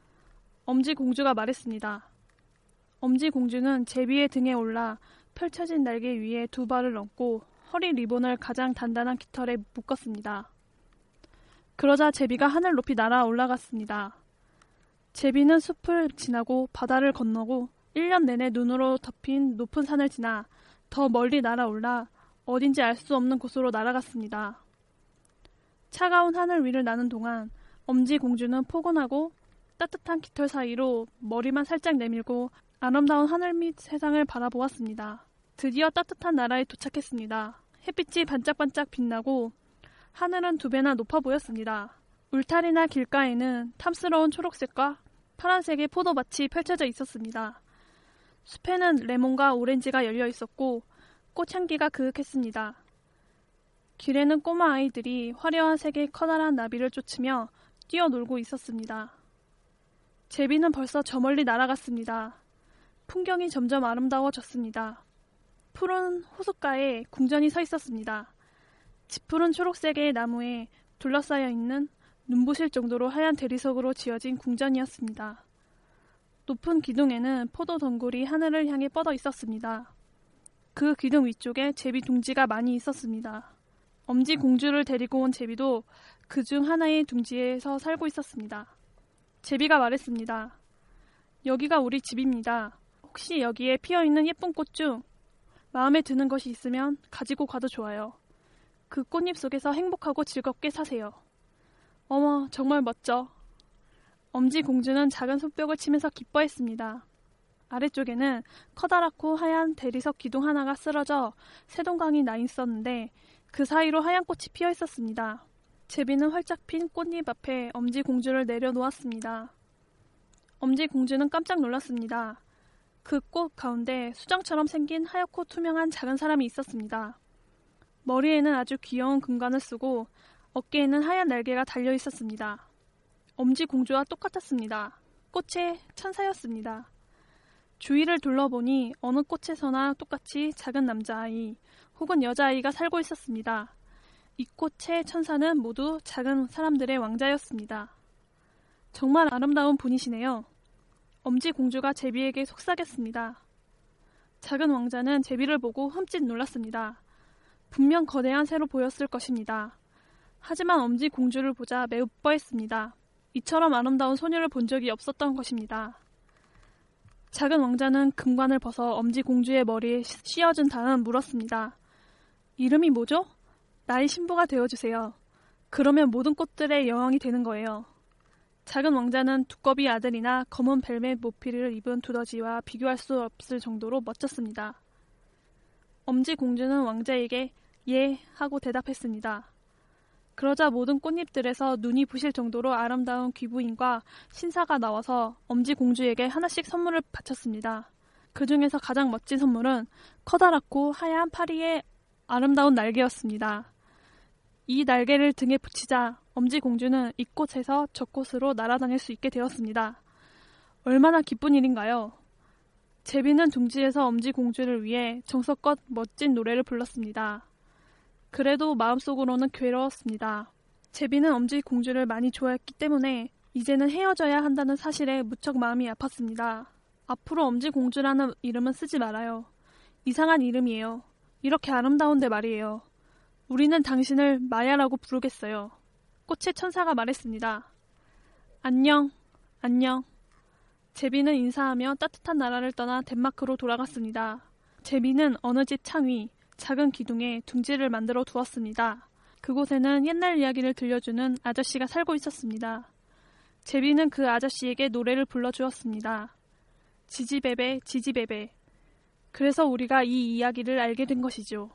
엄지공주가 말했습니다. 엄지공주는 제비의 등에 올라 펼쳐진 날개 위에 두 발을 얹고 허리 리본을 가장 단단한 깃털에 묶었습니다. 그러자 제비가 하늘 높이 날아 올라갔습니다. 제비는 숲을 지나고 바다를 건너고 일 년 내내 눈으로 덮인 높은 산을 지나 더 멀리 날아올라 어딘지 알 수 없는 곳으로 날아갔습니다. 차가운 하늘 위를 나는 동안 엄지공주는 포근하고 따뜻한 깃털 사이로 머리만 살짝 내밀고 아름다운 하늘 및 세상을 바라보았습니다. 드디어 따뜻한 나라에 도착했습니다. 햇빛이 반짝반짝 빛나고 하늘은 두 배나 높아 보였습니다. 울타리나 길가에는 탐스러운 초록색과 파란색의 포도밭이 펼쳐져 있었습니다. 숲에는 레몬과 오렌지가 열려 있었고 꽃향기가 그윽했습니다. 길에는 꼬마 아이들이 화려한 색의 커다란 나비를 쫓으며 뛰어놀고 있었습니다. 제비는 벌써 저 멀리 날아갔습니다. 풍경이 점점 아름다워졌습니다. 푸른 호숫가에 궁전이 서 있었습니다. 짙푸른 초록색의 나무에 둘러싸여 있는 눈부실 정도로 하얀 대리석으로 지어진 궁전이었습니다. 높은 기둥에는 포도 덩굴이 하늘을 향해 뻗어 있었습니다. 그 기둥 위쪽에 제비 둥지가 많이 있었습니다. 엄지 공주를 데리고 온 제비도 그중 하나의 둥지에서 살고 있었습니다. 제비가 말했습니다. 여기가 우리 집입니다. 혹시 여기에 피어있는 예쁜 꽃 중 마음에 드는 것이 있으면 가지고 가도 좋아요. 그 꽃잎 속에서 행복하고 즐겁게 사세요. 어머, 정말 멋져. 엄지 공주는 작은 손뼉을 치면서 기뻐했습니다. 아래쪽에는 커다랗고 하얀 대리석 기둥 하나가 쓰러져 새동강이 나 있었는데 그 사이로 하얀 꽃이 피어 있었습니다. 제비는 활짝 핀 꽃잎 앞에 엄지 공주를 내려놓았습니다. 엄지 공주는 깜짝 놀랐습니다. 그 꽃 가운데 수정처럼 생긴 하얗고 투명한 작은 사람이 있었습니다. 머리에는 아주 귀여운 금관을 쓰고 어깨에는 하얀 날개가 달려 있었습니다. 엄지 공주와 똑같았습니다. 꽃의 천사였습니다. 주위를 둘러보니 어느 꽃에서나 똑같이 작은 남자아이 혹은 여자아이가 살고 있었습니다. 이 꽃의 천사는 모두 작은 사람들의 왕자였습니다. 정말 아름다운 분이시네요. 엄지 공주가 제비에게 속삭였습니다. 작은 왕자는 제비를 보고 흠칫 놀랐습니다. 분명 거대한 새로 보였을 것입니다. 하지만 엄지 공주를 보자 매우 뻐했습니다. 이처럼 아름다운 소녀를 본 적이 없었던 것입니다. 작은 왕자는 금관을 벗어 엄지 공주의 머리에 씌워준 다음 물었습니다. 이름이 뭐죠? 나의 신부가 되어주세요. 그러면 모든 꽃들의 여왕이 되는 거예요. 작은 왕자는 두꺼비 아들이나 검은 벨벳 모피를 입은 두더지와 비교할 수 없을 정도로 멋졌습니다. 엄지 공주는 왕자에게 예 하고 대답했습니다. 그러자 모든 꽃잎들에서 눈이 부실 정도로 아름다운 귀부인과 신사가 나와서 엄지 공주에게 하나씩 선물을 바쳤습니다. 그 중에서 가장 멋진 선물은 커다랗고 하얀 파리의 아름다운 날개였습니다. 이 날개를 등에 붙이자 엄지 공주는 이 꽃에서 저 꽃으로 날아다닐 수 있게 되었습니다. 얼마나 기쁜 일인가요? 제비는 둥지에서 엄지 공주를 위해 정성껏 멋진 노래를 불렀습니다. 그래도 마음속으로는 괴로웠습니다. 제비는 엄지 공주를 많이 좋아했기 때문에 이제는 헤어져야 한다는 사실에 무척 마음이 아팠습니다. 앞으로 엄지 공주라는 이름은 쓰지 말아요. 이상한 이름이에요. 이렇게 아름다운데 말이에요. 우리는 당신을 마야라고 부르겠어요. 꽃의 천사가 말했습니다. 안녕, 안녕. 제비는 인사하며 따뜻한 나라를 떠나 덴마크로 돌아갔습니다. 제비는 어느 집 창 위 작은 기둥에 둥지를 만들어 두었습니다. 그곳에는 옛날 이야기를 들려주는 아저씨가 살고 있었습니다. 제비는 그 아저씨에게 노래를 불러주었습니다. 지지배배, 지지배배. 그래서 우리가 이 이야기를 알게 된 것이죠.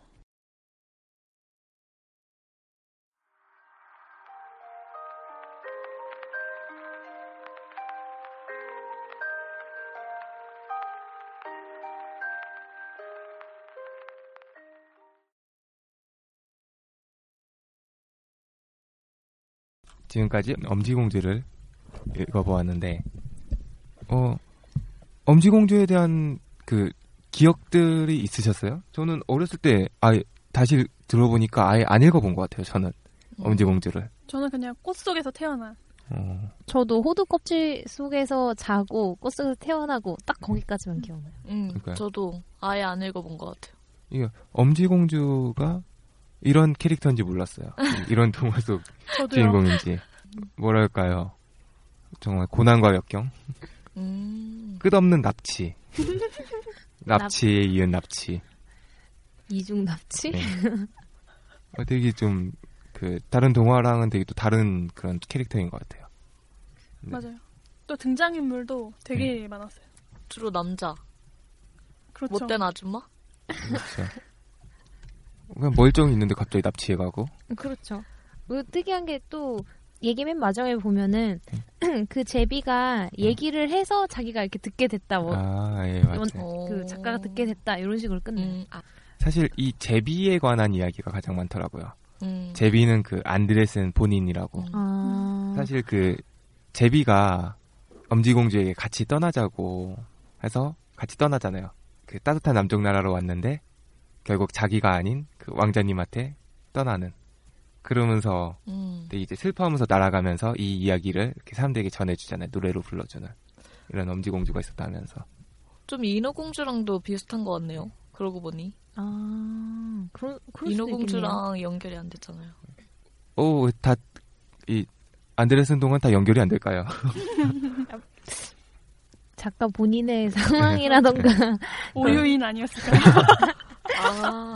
지금까지 엄지공주를 읽어보았는데, 어, 엄지공주에 대한 그 기억들이 있으셨어요? 저는 어렸을 때 아예 다시 들어보니까 아예 안 읽어본 것 같아요. 저는 음. 엄지공주를. 저는 그냥 꽃 속에서 태어난. 어. 저도 호두 껍질 속에서 자고 꽃 속에서 태어나고 딱 거기까지만 기억나요. 음, 저도 아예 안 읽어본 것 같아요. 이게 엄지공주가 이런 캐릭터인지 몰랐어요. 이런 동화 속 주인공인지. 뭐랄까요. 정말 고난과 역경. 음. 끝없는 납치. 납치에 이은 납치. 이중 납치? 네. 어, 되게 좀, 그, 다른 동화랑은 되게 또 다른 그런 캐릭터인 것 같아요. 네. 맞아요. 또 등장인물도 되게 네. 많았어요. 주로 남자. 그렇죠. 못된 아줌마? 그렇죠. 그냥 멀쩡히 있는데 갑자기 납치해가고. 그렇죠. 그 특이한 게 또 얘기 맨 마지막에 보면은 그 제비가 얘기를 해서 자기가 이렇게 듣게 됐다. 뭐. 아, 예, 맞아요. 그 작가가 듣게 됐다. 이런 식으로 끝내요. 음, 아. 사실 이 제비에 관한 이야기가 가장 많더라고요. 음. 제비는 그 안드레센 본인이라고. 음. 아. 사실 그 제비가 엄지공주에게 같이 떠나자고 해서 같이 떠나잖아요. 그 따뜻한 남쪽 나라로 왔는데 결국 자기가 아닌 그 왕자님한테 떠나는. 그러면서 음. 이제 슬퍼하면서 날아가면서 이 이야기를 이렇게 사람들에게 전해주잖아요. 노래로 불러주는 이런 엄지공주가 있었다면서. 좀 인어공주랑도 비슷한 것 같네요. 그러고 보니. 아, 그런 그럴 수도 인어공주랑 연결이 안 됐잖아요. 오, 다 이 안드레센 동은 다 연결이 안 될까요? 작가 본인의 상황이라던가 오유인 아니었을까요? 아,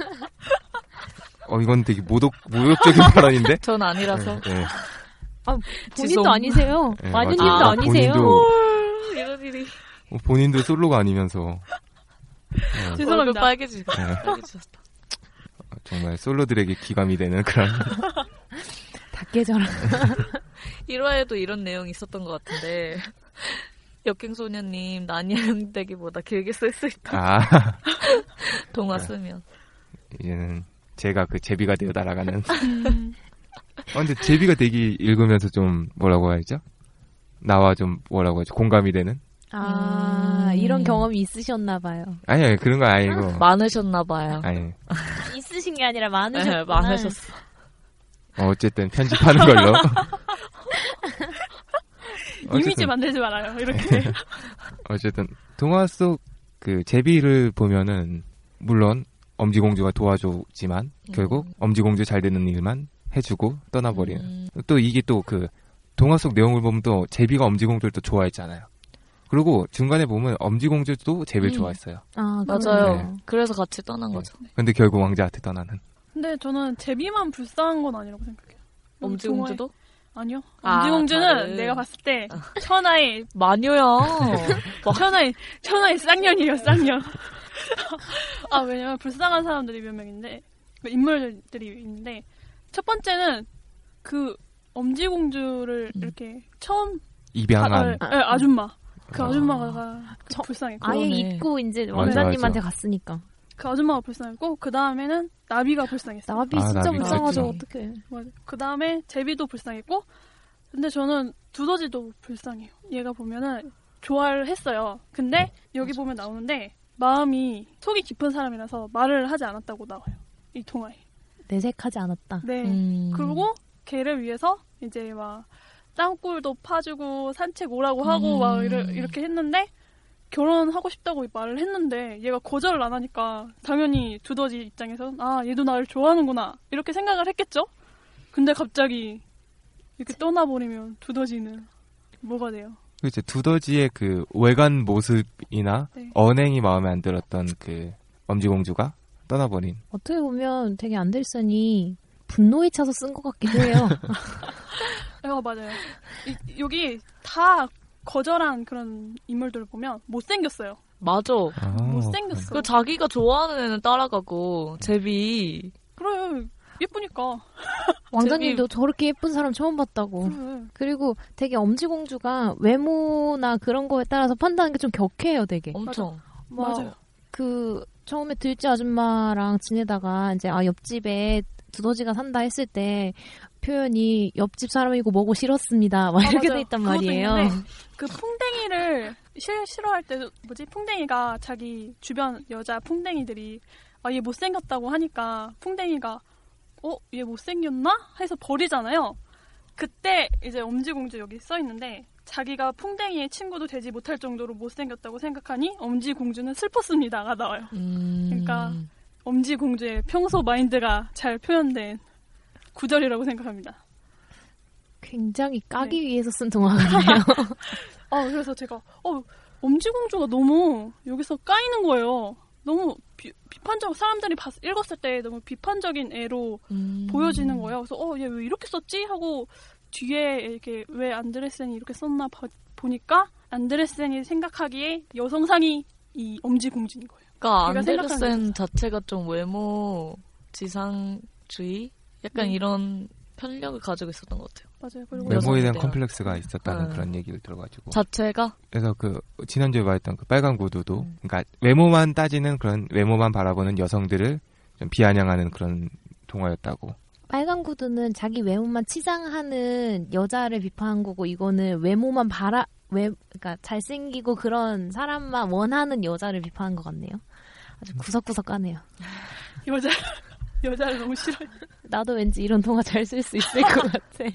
어, 이건 되게 모독, 모욕적인 발언인데? 전 아니라서. 네, 네. 본인도 지성. 아니세요. 네, 마녀님도 맞아요. 아니세요. 본인도, 이런 일이. 어, 본인도 솔로가 아니면서. 네, 얼굴 죄송합니다. 빨개지, 네. 빨개지셨다. 정말 솔로들에게 기감이 되는 그런. 다 깨져라. 일 화에도 이런 내용이 있었던 것 같은데. 역행소녀님, 나니아 형되기보다 길게 쓸 수 있다. 아, 동화 쓰면. 이제는 제가 그 제비가 되어 날아가는. 음. 어, 근데 제비가 되기 읽으면서 좀 뭐라고 해야죠? 나와 좀 뭐라고 하죠? 공감이 되는? 아, 음. 이런 경험이 있으셨나 봐요. 아니, 아니, 그런 거 아니고. 많으셨나봐요. 아니, 있으신 게 아니라 많으셨구나. 네, 많으셨어. 어, 어쨌든 편집하는 걸로. 이미지 만들지 말아요. 이렇게. 어쨌든 동화 속 그 제비를 보면은 물론 엄지공주가 도와주지만 결국 엄지공주 잘 되는 일만 해주고 떠나버리는. 음. 또 이게 또 그 동화 속 내용을 보면 또 제비가 엄지공주를 또 좋아했잖아요. 그리고 중간에 보면 엄지공주도 제비를 음. 좋아했어요. 아, 맞아요. 네. 그래서 같이 떠난 네. 거죠. 근데 결국 왕자한테 떠나는. 근데 저는 제비만 불쌍한 건 아니라고 생각해요. 엄지공주도? 아니요. 아, 엄지공주는 다른. 내가 봤을 때 천하의 마녀야. 천하의 천하의 쌍년이에요. 쌍년. 아 왜냐면 불쌍한 사람들이 몇 명인데 인물들이 있는데 첫 번째는 그 엄지공주를 음. 이렇게 처음 입양한. 아, 아, 아, 아줌마. 그 아. 아줌마가 그 저- 불쌍했고 아예 그러네. 입고 이제 맞아, 왕자님한테 맞아. 갔으니까. 그 아줌마가 불쌍했고 그 다음에는 나비가 불쌍했어. 나비 아, 진짜 나비 불쌍하죠. 그랬죠. 어떡해. 맞아. 그 다음에 제비도 불쌍했고, 근데 저는 두더지도 불쌍해요. 얘가 보면은 좋아를 했어요. 근데 여기 맞아, 보면 나오는데 마음이 속이 깊은 사람이라서 말을 하지 않았다고 나와요. 이 동화에. 내색하지 않았다. 네. 음. 그리고 걔를 위해서 이제 막 땅굴도 파주고 산책 오라고 하고 음. 막 이러, 이렇게 했는데 결혼하고 싶다고 말을 했는데 얘가 거절을 안 하니까 당연히 두더지 입장에서는 아 얘도 나를 좋아하는구나 이렇게 생각을 했겠죠. 근데 갑자기 이렇게 떠나버리면 두더지는 뭐가 돼요? 이제 두더지의 그 외관 모습이나 네. 언행이 마음에 안 들었던 그 엄지공주가 떠나버린. 어떻게 보면 되게 안델슨이 분노에 차서 쓴 것 같기도 해요. 어, 맞아요. 이, 여기 다 거절한 그런 인물들을 보면 못생겼어요. 맞아. 아, 못생겼어. 그 자기가 좋아하는 애는 따라가고 제비. 그래 예쁘니까. 왕자님도 저렇게 예쁜 사람 처음 봤다고. 그래. 그리고 되게 엄지공주가 외모나 그런 거에 따라서 판단하는 게 좀 격해요, 되게. 엄청. 막 맞아요. 그 처음에 들쥐 아줌마랑 지내다가 이제 아 옆집에 두더지가 산다 했을 때 표현이 옆집 사람이고 뭐고 싫었습니다. 막 아, 이렇게 맞아요. 돼 있단 그것도 말이에요. 있는데 그 풍뎅이를 싫, 싫어할 때 뭐지 풍뎅이가 자기 주변 여자 풍뎅이들이 아, 얘 못생겼다고 하니까 풍뎅이가 어? 얘 못생겼나? 해서 버리잖아요. 그때 이제 엄지공주 여기 써 있는데 자기가 풍뎅이의 친구도 되지 못할 정도로 못생겼다고 생각하니 엄지공주는 슬펐습니다가 나와요. 음. 그러니까 엄지공주의 평소 마인드가 잘 표현된 구절이라고 생각합니다. 굉장히 까기 네. 위해서 쓴 동화 같네요. 아 그래서 제가 어 엄지공주가 너무 여기서 까이는 거예요. 너무 비, 비판적 사람들이 봤, 읽었을 때 너무 비판적인 애로 음. 보여지는 거예요. 그래서 어 얘 왜 이렇게 썼지 하고 뒤에 이렇게 왜 안드레센이 이렇게 썼나 봐, 보니까 안드레센이 생각하기에 여성상이 이 엄지공주인 거예요. 그러니까 제가 생각하는 안데르센 자체가 좀 외모 지상주의 약간 네. 이런 편력을 가지고 있었던 것 같아요. 맞아요. 그리고 외모에 대한 여성들이요. 컴플렉스가 있었다는 네. 그런 얘기를 들어가지고. 자체가 그래서 그 지난주에 말했던 그 빨간 구두도 음. 그러니까 외모만 따지는 그런 외모만 바라보는 여성들을 좀 비아냥하는 그런 동화였다고. 빨간 구두는 자기 외모만 치장하는 여자를 비판한 거고 이거는 외모만 바라 외 그러니까 잘생기고 그런 사람만 원하는 여자를 비판한 것 같네요. 아주 구석구석하네요. 여자 여자를 너무 싫어해. 나도 왠지 이런 동화 잘 쓸 수 있을 것 같아.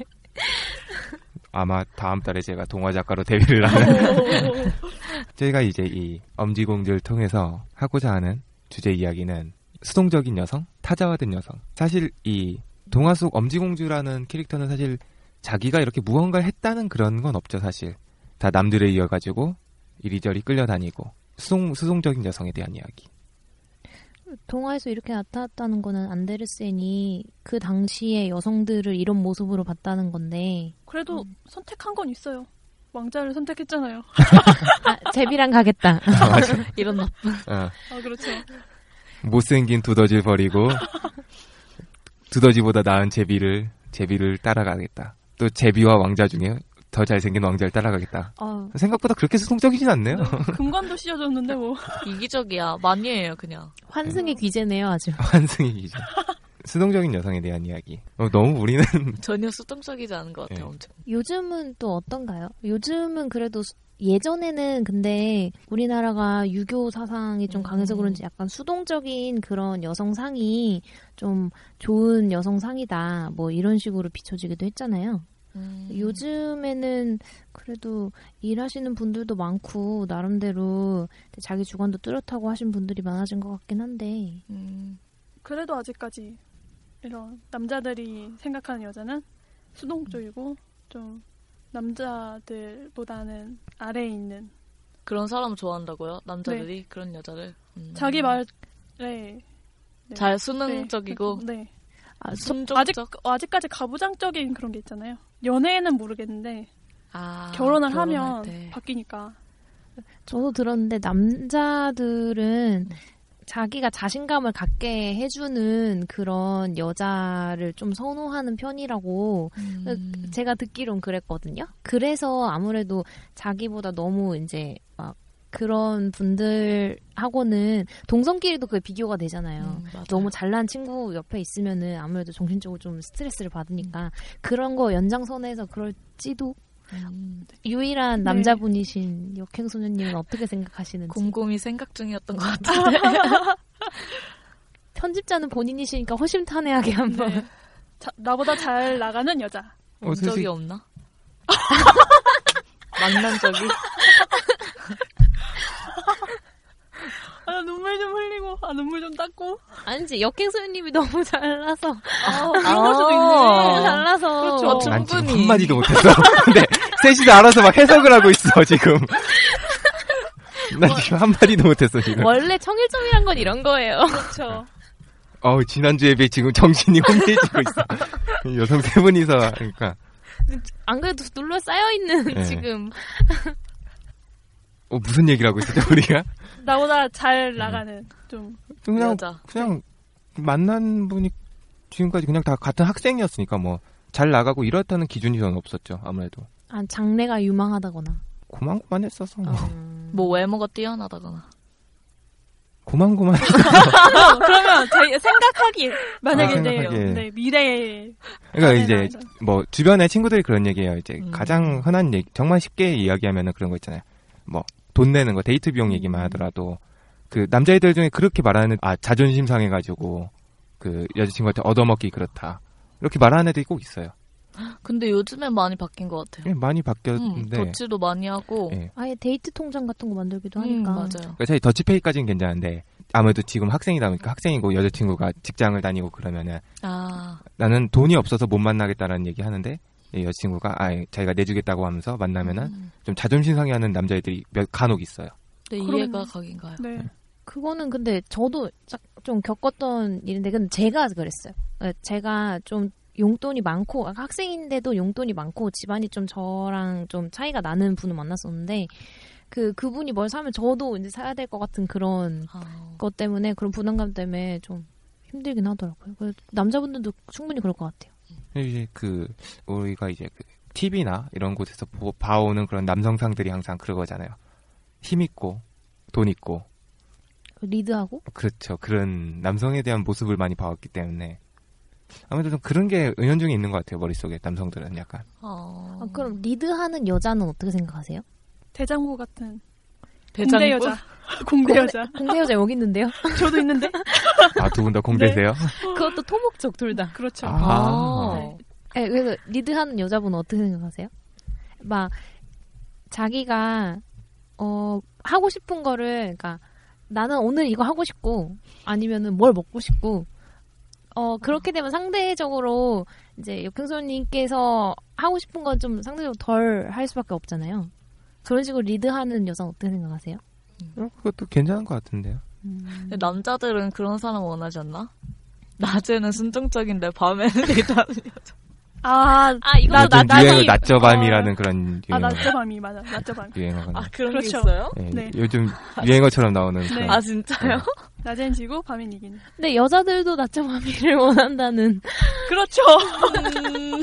아마 다음 달에 제가 동화 작가로 데뷔를 하는. 저희가 이제 이 엄지공주를 통해서 하고자 하는 주제 이야기는 수동적인 여성, 타자화된 여성. 사실 이 동화 속 엄지공주라는 캐릭터는 사실 자기가 이렇게 무언가를 했다는 그런 건 없죠, 사실. 다 남들에 이어가지고 이리저리 끌려다니고 수동, 수동적인 여성에 대한 이야기. 동화에서 이렇게 나타났다는 거는 안데르센이 그 당시에 여성들을 이런 모습으로 봤다는 건데 그래도 음. 선택한 건 있어요. 왕자를 선택했잖아요. 아, 제비랑 가겠다. 아, 맞아. 이런 나쁜. 어, 아 그렇죠. 못생긴 두더지를 버리고 두더지보다 나은 제비를 제비를 따라가겠다. 또 제비와 왕자 중에 더 잘생긴 왕자를 따라가겠다. 어, 생각보다 그렇게 수동적이진 않네요. 금관도 씌워줬는데 뭐. 이기적이야. 많이에요 그냥. 환승의 귀재네요 아주. 환승의 기준. 수동적인 여성에 대한 이야기. 어, 너무 우리는 전혀 수동적이지 않은 것 같아요. 네. 엄청. 요즘은 또 어떤가요? 요즘은 그래도 수- 예전에는 근데 우리나라가 유교 사상이 좀 강해서 음. 그런지 약간 수동적인 그런 여성상이 좀 좋은 여성상이다 뭐 이런 식으로 비춰지기도 했잖아요. 음. 요즘에는 그래도 일하시는 분들도 많고 나름대로 자기 주관도 뚜렷하고 하신 분들이 많아진 것 같긴 한데 음. 그래도 아직까지 이런 남자들이 생각하는 여자는 수동적이고 좀 남자들보다는 아래에 있는 그런 사람을 좋아한다고요? 남자들이 그런 여자를. 음. 자기 말에 네. 잘 수능적이고 네. 아, 소- 순종적. 아직 아직까지 가부장적인 그런 게 있잖아요. 연애에는 모르겠는데 아, 결혼을 결혼할 하면 때. 바뀌니까. 저도 들었는데 남자들은 네. 자기가 자신감을 갖게 해주는 그런 여자를 좀 선호하는 편이라고 음. 제가 듣기론 그랬거든요. 그래서 아무래도 자기보다 너무 이제 막 그런 분들하고는 동성끼리도 그게 비교가 되잖아요. 음, 맞아요. 너무 잘난 친구 옆에 있으면은 아무래도 정신적으로 좀 스트레스를 받으니까 그런 거 연장선에서 그럴지도. 음. 유일한 네. 남자분이신 역행소녀님은 어떻게 생각하시는지. 곰곰이 생각 중이었던 것 같은데. 편집자는 본인이시니까 허심탄회하게 한번. 네. 자, 나보다 잘 나가는 여자. 온 어, 적이 사실- 없나? 만난 적이? 아, 눈물 좀 흘리고, 아, 눈물 좀 닦고. 아니지, 역행소녀님이 너무 잘나서. 아, 그런 걸 수도 있네. 아. 잘나서. 그렇죠. 어, 난 지금 충분히. 한마디도 못했어. 근데 셋이서 알아서 막 해석을 하고 있어 지금. 나 지금 한마디도 못했어 지금. 원래 청일점이란 건 이런 거예요. 그렇죠. 어우 지난주에 비해 지금 정신이 혼미해지고 있어. 여성 세 분이서 그러니까 안 그래도 눌러 쌓여있는 네. 지금. 어, 무슨 얘기를 하고 있었죠 우리가? 나보다 잘 나가는, 좀. 그냥 여자. 그냥 만난 분이 지금까지 그냥 다 같은 학생이었으니까 뭐 잘 나가고 이렇다는 기준이 저는 없었죠 아무래도. 아, 장래가 유망하다거나. 고만고만했어서 뭐. 음. 뭐 외모가 뛰어나다거나. 고만고만. 그러면 제 생각하기에, 만약에 아, 이제, 생각하기에. 네, 미래에. 그러니까 이제 나가는 뭐 주변에 친구들이 그런 얘기해요. 이제 음. 가장 흔한 얘기, 정말 쉽게 이야기하면은 그런 거 있잖아요. 뭐 돈 내는 거, 데이트 비용 얘기만 하더라도 그 남자애들 중에 그렇게 말하는 아 자존심 상해가지고 그 여자친구한테 얻어먹기 그렇다 이렇게 말하는 애들이 꼭 있어요. 근데 요즘엔 많이 바뀐 것 같아요. 예, 많이 음, 바뀌었는데 덧지도 많이 하고. 예. 아예 데이트 통장 같은 거 만들기도 음, 하니까. 맞아요. 그러니까 사실 더치페이까지는 괜찮은데 아무래도 지금 학생이다 보니까 학생이고 여자친구가 직장을 다니고 그러면은 아, 나는 돈이 없어서 못 만나겠다라는 얘기 하는데 이 여자친구가 아 자기가 내주겠다고 하면서 만나면은 음. 좀 자존심 상해하는 남자애들이 몇 간혹 있어요. 네, 그럼- 이해가 가긴가요? 네. 그거는 근데 저도 짝- 좀 겪었던 일인데, 근데 제가 그랬어요. 예, 제가 좀 용돈이 많고, 학생인데도 용돈이 많고, 집안이 좀 저랑 좀 차이가 나는 분을 만났었는데, 그, 그분이 뭘 사면 저도 이제 사야 될 것 같은 그런 아, 것 때문에, 그런 부담감 때문에 좀 힘들긴 하더라고요. 그래서 남자분들도 충분히 그럴 것 같아요. 이제 그 우리가 이제 그 티비나 이런 곳에서 보, 봐오는 그런 남성상들이 항상 그러잖아요. 힘 있고 돈 있고 리드하고? 그렇죠. 그런 남성에 대한 모습을 많이 봐왔기 때문에 아무래도 좀 그런 게 은연중에 있는 것 같아요. 머릿속에 남성들은 약간. 어... 아, 그럼 리드하는 여자는 어떻게 생각하세요? 대장구 같은 대장구? 공대 여자. 공대 여자. 공대 여자 여기 있는데요? 저도 있는데. 아, 두 분 다 공대세요? 네. 그것도 토목적 둘 다. 그렇죠. 아. 아. 네, 그래서 리드하는 여자분은 어떻게 생각하세요? 막 자기가 어 하고 싶은 거를 그러니까 나는 오늘 이거 하고 싶고 아니면은 뭘 먹고 싶고 어 그렇게 되면 상대적으로 이제 역행소님께서 하고 싶은 건 좀 상대적으로 덜 할 수밖에 없잖아요. 그런 식으로 리드하는 여자는 어떻게 생각하세요? 음. 그것도 괜찮은 것 같은데요. 음. 남자들은 그런 사람 원하지 않나? 낮에는 순종적인데 밤에는 리드하는 여자. 아, 아 이거 요즘 나 유행어 낮저밤이라는 어... 그런 유행어. 아, 유행어. 낮저밤이 맞아. 낮저밤. 유행어가. 아, 그런 그렇죠. 게 있어요? 네, 네. 요즘 유행어처럼 나오는. 네. 그런. 아, 진짜요? 네. 낮엔 지고 밤엔 이기는. 근데 여자들도 낮저밤이를 원한다는. 그렇죠. 음...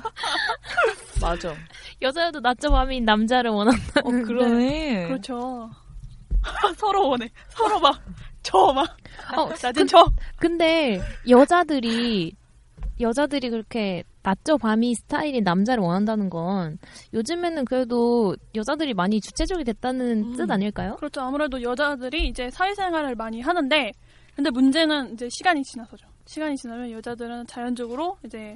맞아. 여자들도 낮저밤인 남자를 원한다. 어, 그러네. 네. 그렇죠. 서로 원해. 서로 막 저 막. 어, 낮엔 저. 근데 여자들이 여자들이 그렇게 낮저 밤이 스타일인 남자를 원한다는 건 요즘에는 그래도 여자들이 많이 주체적이 됐다는 음. 뜻 아닐까요? 그렇죠. 아무래도 여자들이 이제 사회생활을 많이 하는데 근데 문제는 이제 시간이 지나서죠. 시간이 지나면 여자들은 자연적으로 이제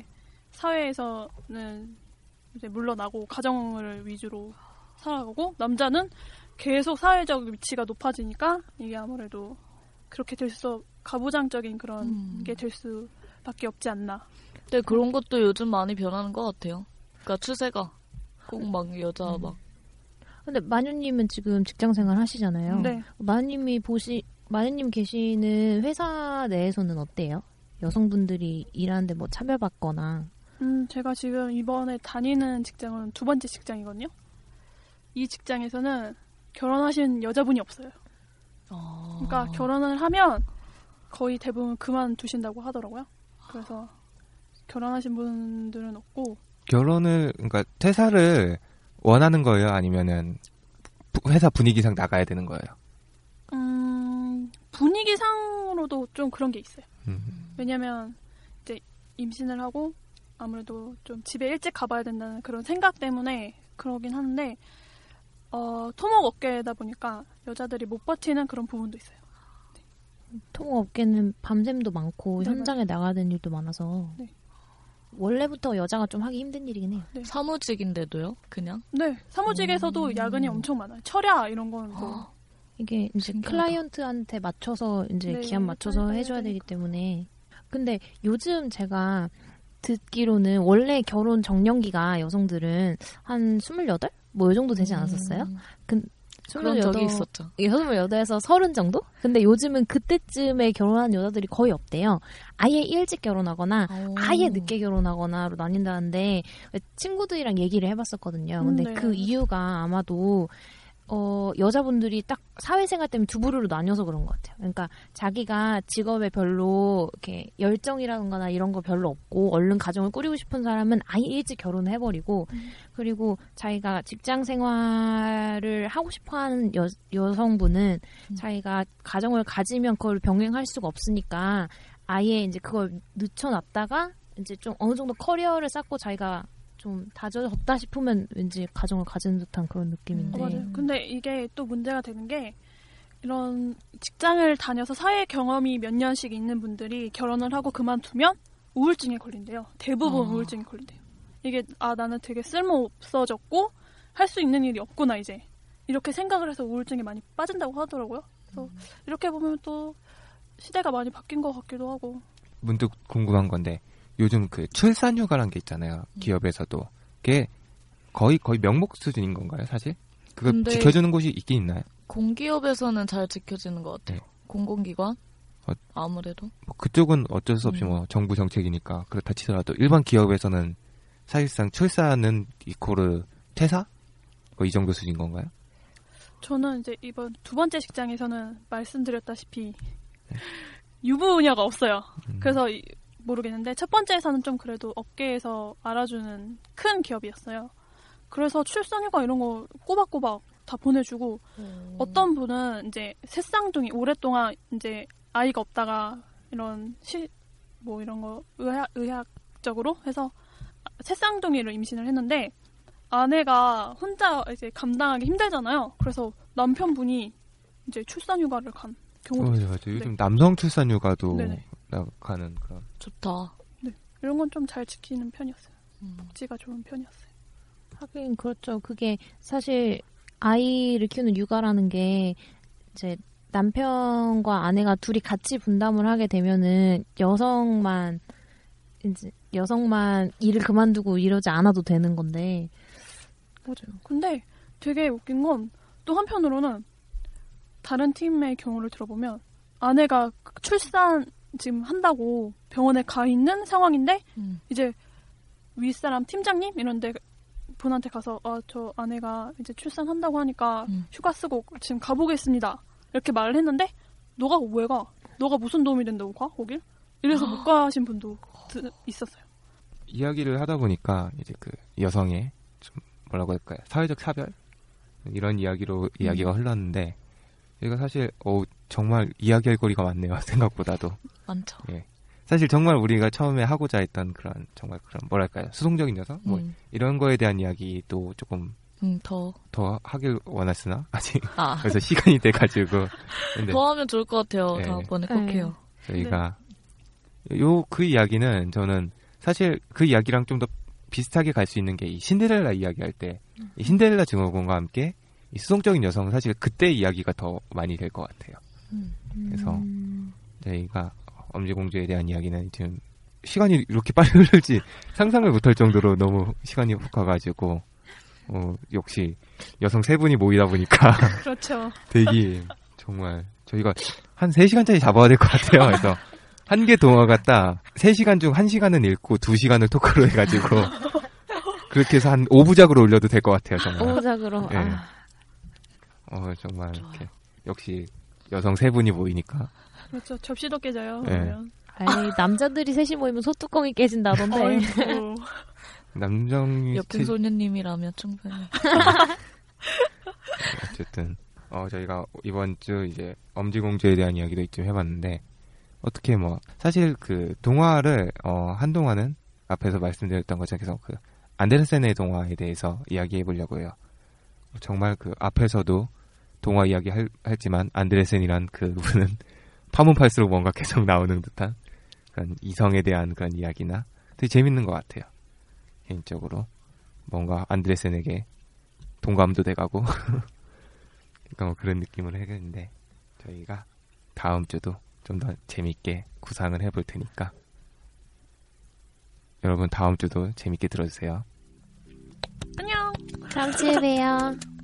사회에서는 이제 물러나고 가정을 위주로 살아가고 남자는 계속 사회적 위치가 높아지니까 이게 아무래도 그렇게 될 수 가부장적인 그런 음. 게 될 수밖에 없지 않나. 네, 그런 것도 요즘 많이 변하는 것 같아요. 그러니까 추세가 꼭 막 여자 음. 막. 근데 마녀님은 지금 직장생활 하시잖아요. 네. 마녀님이 보시 마녀님 계시는 회사 내에서는 어때요? 여성분들이 일하는데 뭐 차별받거나. 음, 제가 지금 이번에 다니는 직장은 두 번째 직장이거든요. 이 직장에서는 결혼하신 여자분이 없어요. 어... 그러니까 결혼을 하면 거의 대부분 그만두신다고 하더라고요. 그래서 결혼하신 분들은 없고. 결혼을 그러니까 퇴사를 원하는 거예요? 아니면은 회사 분위기상 나가야 되는 거예요? 음, 분위기상으로도 좀 그런 게 있어요. 음. 왜냐면 이제 임신을 하고 아무래도 좀 집에 일찍 가봐야 된다는 그런 생각 때문에 그러긴 하는데 어, 토목업계다 보니까 여자들이 못 버티는 그런 부분도 있어요. 네. 토목업계는 밤샘도 많고 네, 현장에 맞아요. 나가야 되는 일도 많아서 네. 원래부터 여자가 좀 하기 힘든 일이긴 해요. 네. 사무직인데도요? 그냥? 네. 사무직에서도 음... 야근이 엄청 많아요. 철야 이런 거는 뭐. 이게 이제 신기하다. 클라이언트한테 맞춰서 이제 네, 기한 맞춰서 네, 해줘야 네. 되기 때문에. 근데 요즘 제가 듣기로는 원래 결혼 정년기가 여성들은 한 스물여덟? 뭐 이 정도 되지 않았었어요? 음. 그, 그런 적이 있었죠. 스물여덟에서 서른 정도? 근데 요즘은 그때쯤에 결혼한 여자들이 거의 없대요. 아예 일찍 결혼하거나 오. 아예 늦게 결혼하거나로 나뉜다는데 친구들이랑 얘기를 해봤었거든요. 근데 음, 네. 그 이유가 아마도 어, 여자분들이 딱 사회생활 때문에 두 부류로 나뉘어서 그런 것 같아요. 그러니까 자기가 직업에 별로 이렇게 열정이라거나 이런 거 별로 없고 얼른 가정을 꾸리고 싶은 사람은 아예 일찍 결혼을 해버리고 음. 그리고 자기가 직장 생활을 하고 싶어하는 여, 여성분은 음. 자기가 가정을 가지면 그걸 병행할 수가 없으니까 아예 이제 그걸 늦춰놨다가 이제 좀 어느 정도 커리어를 쌓고 자기가 좀 다져졌다 싶으면 왠지 가정을 가지는 듯한 그런 느낌인데. 어, 맞아요. 근데 이게 또 문제가 되는 게 이런 직장을 다녀서 사회 경험이 몇 년씩 있는 분들이 결혼을 하고 그만두면 우울증에 걸린대요. 대부분 어. 우울증에 걸린대요. 이게 아 나는 되게 쓸모없어졌고 할 수 있는 일이 없구나 이제. 이렇게 생각을 해서 우울증에 많이 빠진다고 하더라고요. 그래서 음. 이렇게 보면 또 시대가 많이 바뀐 것 같기도 하고. 문득 궁금한 건데 요즘 그 출산휴가란 게 있잖아요. 기업에서도. 그게 거의 거의 명목 수준인 건가요, 사실? 그거 지켜주는 곳이 있긴 있나요? 공기업에서는 잘 지켜지는 것 같아요. 네. 공공기관? 어, 아무래도. 뭐 그쪽은 어쩔 수 없이 음. 뭐 정부 정책이니까 그렇다 치더라도 일반 기업에서는 사실상 출산은 이코르 퇴사? 뭐 이 정도 수준인 건가요? 저는 이제 이번 두 번째 직장에서는 말씀드렸다시피 네. 유부녀가 없어요. 음. 그래서 이, 모르겠는데 첫 번째 회사는 좀 그래도 업계에서 알아주는 큰 기업이었어요. 그래서 출산휴가 이런 거 꼬박꼬박 다 보내주고 음. 어떤 분은 이제 새쌍둥이 오랫동안 이제 아이가 없다가 이런 시 뭐 이런 거 의학 의학적으로 해서 새쌍둥이를 임신을 했는데 아내가 혼자 이제 감당하기 힘들잖아요. 그래서 남편분이 이제 출산휴가를 간 경우도 맞아요, 있어요. 맞아요. 요즘 네. 남성 출산휴가도 네네. 나가는 그런. 좋다. 네, 이런 건 좀 잘 지키는 편이었어요. 음. 복지가 좋은 편이었어요. 하긴 그렇죠. 그게 사실 아이를 키우는 육아라는 게 이제 남편과 아내가 둘이 같이 분담을 하게 되면은 여성만 이제 여성만 일을 그만두고 이러지 않아도 되는 건데. 맞아요. 근데 되게 웃긴 건 또 한편으로는 다른 팀의 경우를 들어보면 아내가 출산 지금 한다고 병원에 가 있는 상황인데 음. 이제 윗사람 팀장님 이런데 분한테 가서 아, 저 아내가 이제 출산한다고 하니까 음. 휴가 쓰고 지금 가보겠습니다. 이렇게 말을 했는데 너가 왜 가? 너가 무슨 도움이 된다고 가? 거길? 이래서 못 가신 분도 드, 있었어요. 이야기를 하다 보니까 이제 그 여성의 좀 뭐라고 할까요? 사회적 차별 이런 이야기로 음. 이야기가 흘렀는데 저희가 사실 어 정말 이야기할 거리가 많네요. 생각보다도 많죠. 예. 사실 정말 우리가 처음에 하고자 했던 그런 정말 그런 뭐랄까요? 수동적인 여성 뭐 음. 이런 거에 대한 이야기도 조금 음, 더. 더 하길 원했으나 아직 아. 그래서 시간이 돼가지고 근데 더 하면 좋을 것 같아요. 네. 다음번에 꼭 네. 해요. 저희가 요 그 이야기는 저는 사실 그 이야기랑 좀 더 비슷하게 갈 수 있는 게 이 신데렐라 이야기할 때 이 신데렐라 증후군과 함께 이 수동적인 여성은 사실 그때 이야기가 더 많이 될 것 같아요. 음. 그래서 음. 저희가 엄지공주에 대한 이야기는 지금 시간이 이렇게 빨리 흐를지 상상을 못할 정도로 너무 시간이 훅 가가지고 어, 역시 여성 세 분이 모이다 보니까 그렇죠. 되게 정말 저희가 한 세 시간짜리 잡아야 될 것 같아요. 그래서 한 개 동화가 딱 세 시간 중 한 시간은 읽고 두 시간을 토크로 해가지고 그렇게 해서 한 오 부작으로 올려도 될 것 같아요. 정말. 오작으로. 네. 아. 어, 정말 이렇게 역시 여성 세 분이 모이니까 그렇죠. 접시도 깨져요. 네. 그러면. 아이, 남자들이 셋이 모이면 소뚜껑이 깨진다던데. 어이구. 남정이 옆에 소녀님이라면 충분히. 어쨌든 어 저희가 이번 주 이제 엄지공주에 대한 이야기도 좀 해봤는데 어떻게 뭐 사실 그 동화를 어 한동안은 앞에서 말씀드렸던 것처럼 계속 그 안데르센의 동화에 대해서 이야기해 보려고 해요. 정말 그 앞에서도 동화 이야기 할, 했지만 안데르센이란 그 분은 파문 팔수록 뭔가 계속 나오는 듯한 그런 이성에 대한 그런 이야기나 되게 재밌는 것 같아요. 개인적으로 뭔가 안데르센에게 동감도 돼가고 그러니까 뭐 그런 느낌을 해겠는데 저희가 다음 주도 좀 더 재밌게 구상을 해볼 테니까 여러분 다음 주도 재밌게 들어주세요. 안녕. 다음 주에 봬요.